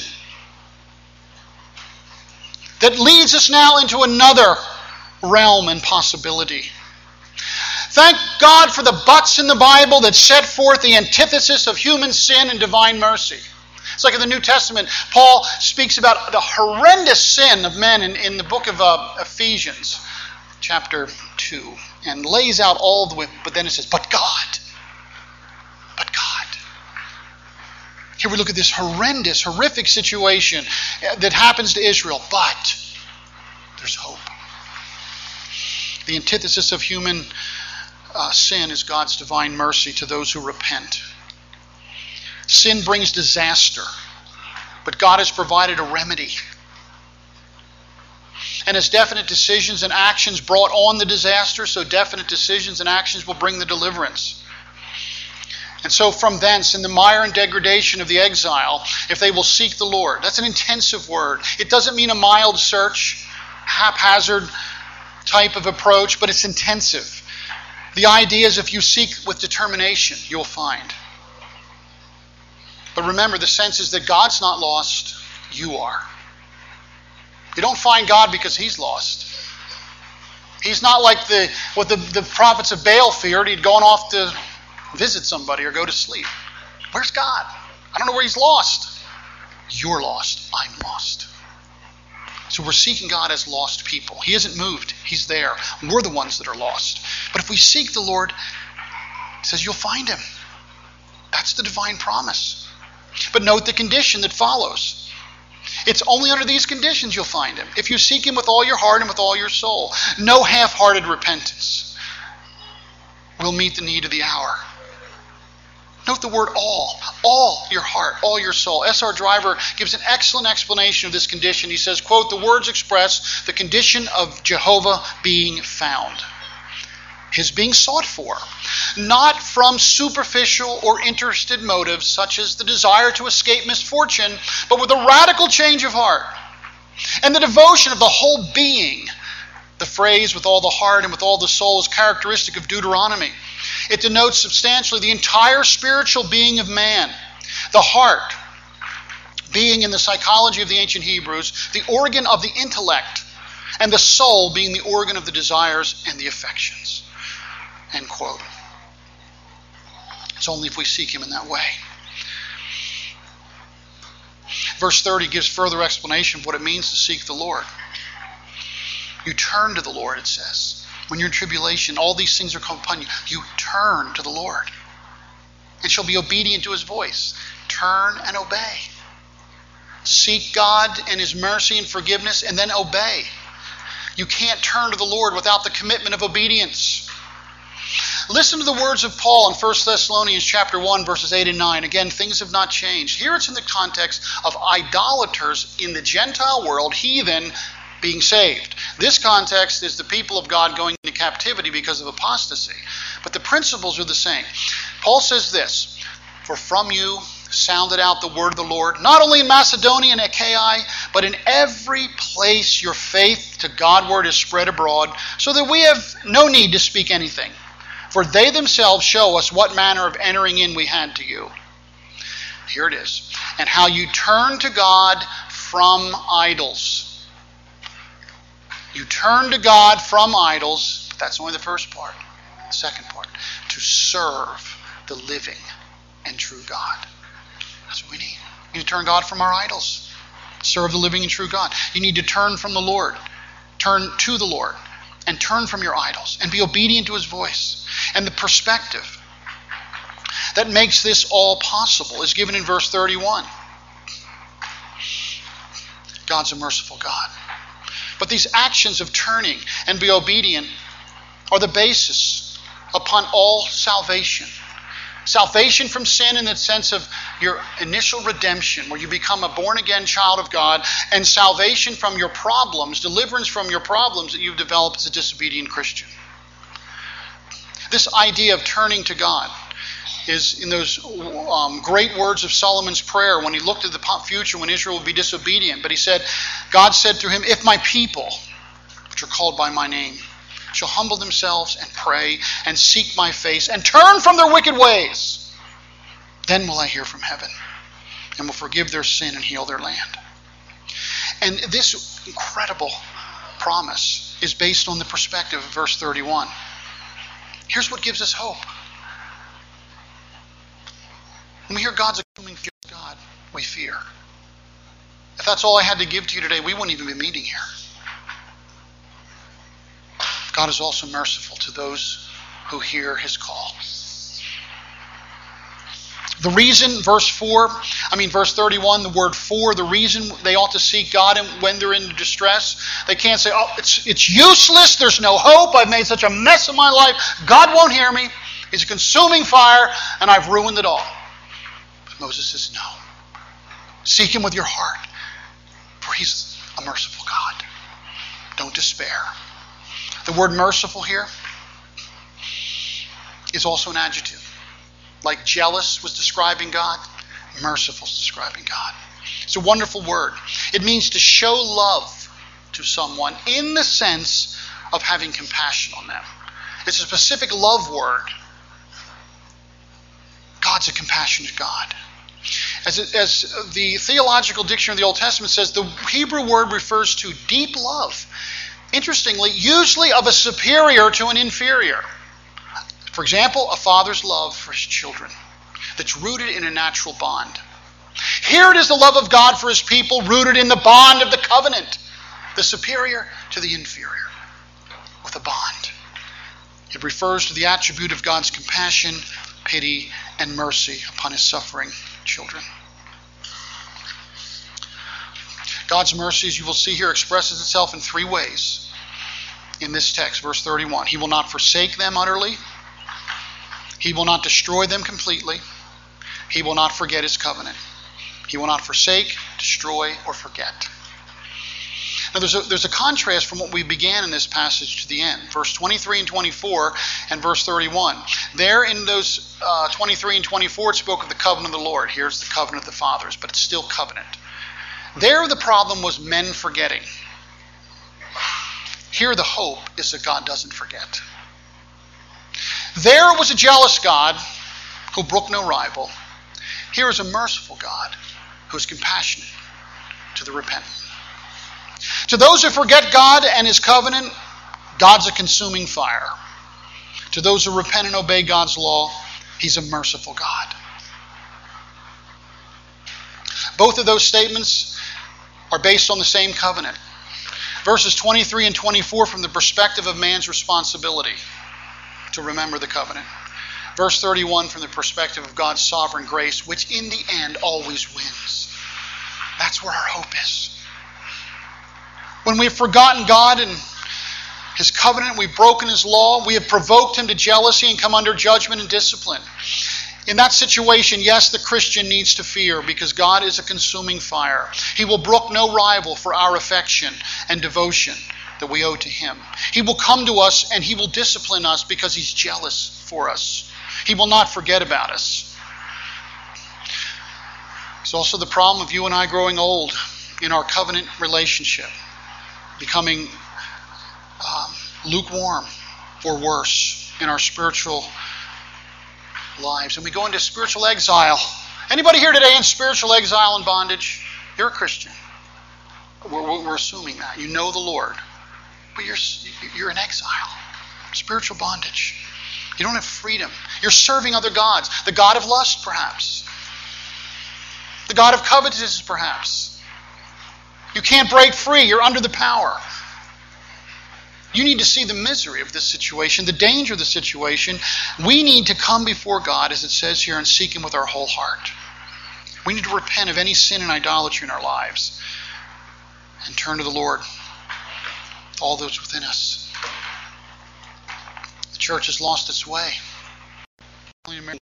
Speaker 1: that leads us now into another realm and possibility. Thank God for the buts in the Bible that set forth the antithesis of human sin and divine mercy. It's like in the New Testament, Paul speaks about the horrendous sin of men in, in the book of uh, Ephesians, chapter two, and lays out all the way, but then it says, but God. But God. Here we look at this horrendous, horrific situation that happens to Israel, but there's hope. The antithesis of human uh, sin is God's divine mercy to those who repent. Sin brings disaster, but God has provided a remedy. And as definite decisions and actions brought on the disaster, so definite decisions and actions will bring the deliverance. And so from thence, in the mire and degradation of the exile, if they will seek the Lord. That's an intensive word. It doesn't mean a mild search, haphazard type of approach, but it's intensive. The idea is if you seek with determination, you'll find. But remember, the sense is that God's not lost, you are. You don't find God because He's lost. He's not like the what the, the prophets of Baal feared. He'd gone off to visit somebody or go to sleep. Where's God? I don't know where He's lost. You're lost. I'm lost. So we're seeking God as lost people. He isn't moved. He's there. We're the ones that are lost. But if we seek the Lord, He says you'll find Him. That's the divine promise. But note the condition that follows. It's only under these conditions you'll find Him. If you seek Him with all your heart and with all your soul. No half-hearted repentance will meet the need of the hour. Note the word all. All your heart, all your soul. S R Driver gives an excellent explanation of this condition. He says, quote, the words express the condition of Jehovah being found. His being sought for. Not from superficial or interested motives such as the desire to escape misfortune, but with a radical change of heart and the devotion of the whole being. The phrase with all the heart and with all the soul is characteristic of Deuteronomy. It denotes substantially the entire spiritual being of man. The heart being in the psychology of the ancient Hebrews, the organ of the intellect, and the soul being the organ of the desires and the affections. End quote. It's only if we seek Him in that way. Verse thirty gives further explanation of what it means to seek the Lord. You turn to the Lord, it says. When you're in tribulation, all these things are come upon you. You turn to the Lord and shall be obedient to His voice. Turn and obey. Seek God and His mercy and forgiveness and then obey. You can't turn to the Lord without the commitment of obedience. Listen to the words of Paul in First Thessalonians chapter one, verses eight and nine. Again, things have not changed. Here it's in the context of idolaters in the Gentile world, heathen being saved. This context is the people of God going into captivity because of apostasy. But the principles are the same. Paul says this, "For from you sounded out the word of the Lord, not only in Macedonia and Achaia, but in every place your faith to Godward is spread abroad, so that we have no need to speak anything. For they themselves show us what manner of entering in we had to you." Here it is. "And how you turn to God from idols." You turn to God from idols, but that's only the first part. The second part, to serve the living and true God. That's what we need. You need to turn God from our idols. Serve the living and true God. You need to turn from the Lord. Turn to the Lord. And turn from your idols. And be obedient to His voice. And the perspective that makes this all possible is given in verse thirty-one. God's a merciful God. But these actions of turning and be obedient are the basis upon all salvation. Salvation from sin in the sense of your initial redemption, where you become a born-again child of God, and salvation from your problems, deliverance from your problems that you've developed as a disobedient Christian. This idea of turning to God is in those um, great words of Solomon's prayer when he looked at the future when Israel would be disobedient. But he said, God said through him, "If my people, which are called by my name, shall humble themselves and pray and seek my face and turn from their wicked ways, then will I hear from heaven and will forgive their sin and heal their land." And this incredible promise is based on the perspective of verse thirty-one. Here's what gives us hope. When we hear God's a coming God, we fear. If that's all I had to give to you today, we wouldn't even be meeting here. God is also merciful to those who hear His call. The reason, verse four, I mean verse thirty-one, the word "for," the reason they ought to seek God and when they're in distress, they can't say, "Oh, it's it's useless, there's no hope, I've made such a mess of my life, God won't hear me, He's a consuming fire, and I've ruined it all." But Moses says, no. Seek Him with your heart, for He's a merciful God. Don't despair. The word merciful here is also an adjective. Like jealous was describing God, merciful is describing God. It's a wonderful word. It means to show love to someone in the sense of having compassion on them. It's a specific love word. God's a compassionate God. As, it, as the Theological Dictionary of the Old Testament says, the Hebrew word refers to deep love. Interestingly, usually of a superior to an inferior. For example, a father's love for his children that's rooted in a natural bond. Here it is the love of God for His people rooted in the bond of the covenant. The superior to the inferior with a bond. It refers to the attribute of God's compassion, pity, and mercy upon His suffering children. God's mercy, as you will see here, expresses itself in three ways in this text, verse thirty-one. He will not forsake them utterly. He will not destroy them completely. He will not forget His covenant. He will not forsake, destroy, or forget. Now there's a, there's a contrast from what we began in this passage to the end. Verse twenty-three and twenty-four and verse thirty-one. There in those uh, twenty-three and twenty-four it spoke of the covenant of the Lord. Here's the covenant of the fathers, but it's still covenant. There the problem was men forgetting. Here the hope is that God doesn't forget. There was a jealous God who brooked no rival. Here is a merciful God who is compassionate to the repentant. To those who forget God and His covenant, God's a consuming fire. To those who repent and obey God's law, He's a merciful God. Both of those statements are based on the same covenant. Verses twenty-three and twenty-four from the perspective of man's responsibility to remember the covenant. Verse thirty-one from the perspective of God's sovereign grace, which in the end always wins. That's where our hope is. When we've forgotten God and His covenant, we've broken His law, we have provoked Him to jealousy and come under judgment and discipline. In that situation, yes, the Christian needs to fear because God is a consuming fire. He will brook no rival for our affection and devotion that we owe to Him. He will come to us and He will discipline us because He's jealous for us. He will not forget about us. It's also the problem of you and I growing old in our covenant relationship, becoming um, lukewarm or worse in our spiritual lives, and we go into spiritual exile. Anybody here today in spiritual exile and bondage? You're a Christian. We're, we're assuming that. You know the Lord. But you're, you're in exile. Spiritual bondage. You don't have freedom. You're serving other gods. The god of lust, perhaps. The god of covetousness, perhaps. You can't break free. You're under the power. You need to see the misery of this situation, the danger of the situation. We need to come before God, as it says here, and seek Him with our whole heart. We need to repent of any sin and idolatry in our lives and turn to the Lord with all those within us. The church has lost its way. The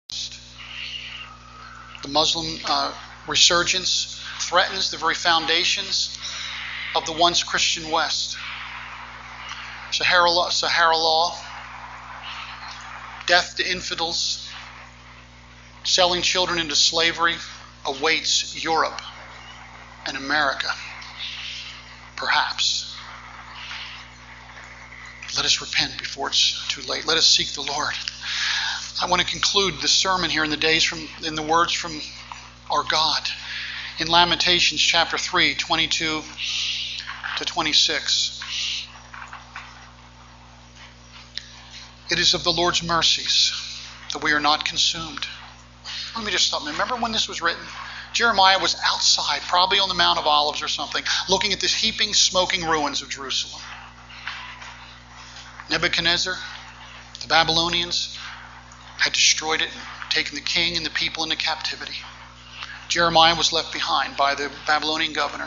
Speaker 1: Muslim uh, resurgence threatens the very foundations of the once Christian West. Sahara law, Sahara law, death to infidels, selling children into slavery awaits Europe and America, perhaps. Let us repent before it's too late. Let us seek the Lord. I want to conclude this sermon here in the days from in the words from our God in Lamentations chapter three, twenty-two to twenty-six. It is of the Lord's mercies that we are not consumed. Let me just stop. Remember when this was written? Jeremiah was outside, probably on the Mount of Olives or something, looking at this heaping, smoking ruins of Jerusalem. Nebuchadnezzar, the Babylonians, had destroyed it, taken the king and the people into captivity. Jeremiah was left behind by the Babylonian governor.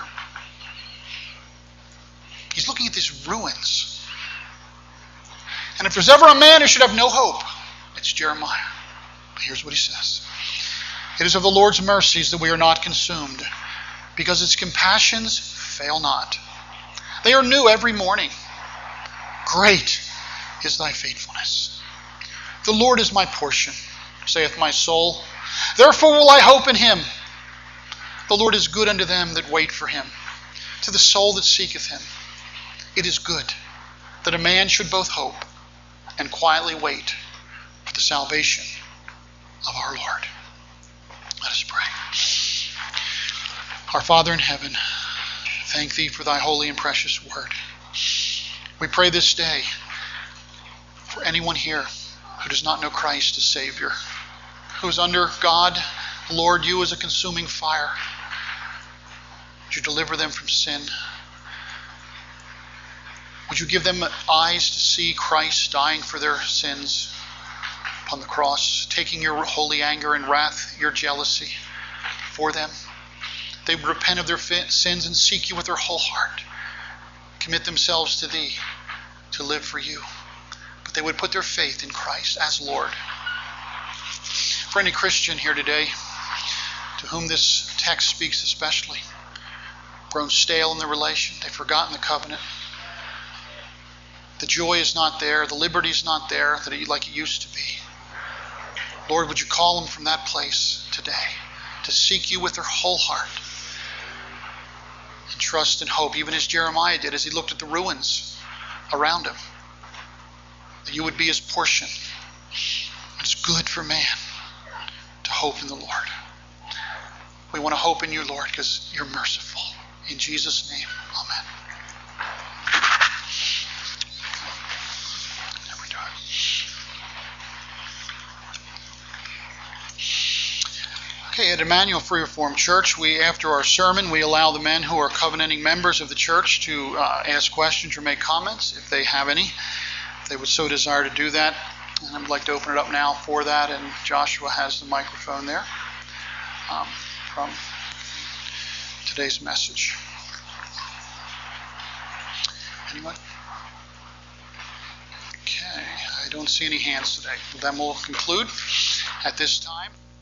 Speaker 1: He's looking at these ruins. And if there's ever a man who should have no hope, it's Jeremiah. But here's what he says. It is of the Lord's mercies that we are not consumed, because His compassions fail not. They are new every morning. Great is thy faithfulness. The Lord is my portion, saith my soul. Therefore will I hope in Him. The Lord is good unto them that wait for Him, to the soul that seeketh Him. It is good that a man should both hope and quietly wait for the salvation of our Lord. Let us pray. Our Father in heaven, thank Thee for Thy holy and precious word. We pray this day for anyone here who does not know Christ as Savior, who is under God, Lord, You as a consuming fire. Would You deliver them from sin? Would You give them eyes to see Christ dying for their sins upon the cross, taking Your holy anger and wrath, Your jealousy for them? They would repent of their sins and seek You with their whole heart, commit themselves to Thee to live for You. But they would put their faith in Christ as Lord. For any Christian here today to whom this text speaks especially, grown stale in the relation, they've forgotten the covenant, the joy is not there, the liberty is not there that it, like it used to be. Lord, would You call them from that place today to seek You with their whole heart and trust and hope, even as Jeremiah did as he looked at the ruins around him, that You would be his portion. It's good for man to hope in the Lord. We want to hope in You, Lord, because You're merciful. In Jesus' name, amen. Okay, at Emmanuel Free Reformed Church, we, after our sermon, we allow the men who are covenanting members of the church to uh, ask questions or make comments, if they have any, if they would so desire to do that. And I'd like to open it up now for that, and Joshua has the microphone there um, from today's message. Anyone? I don't see any hands today. Then we'll conclude at this time.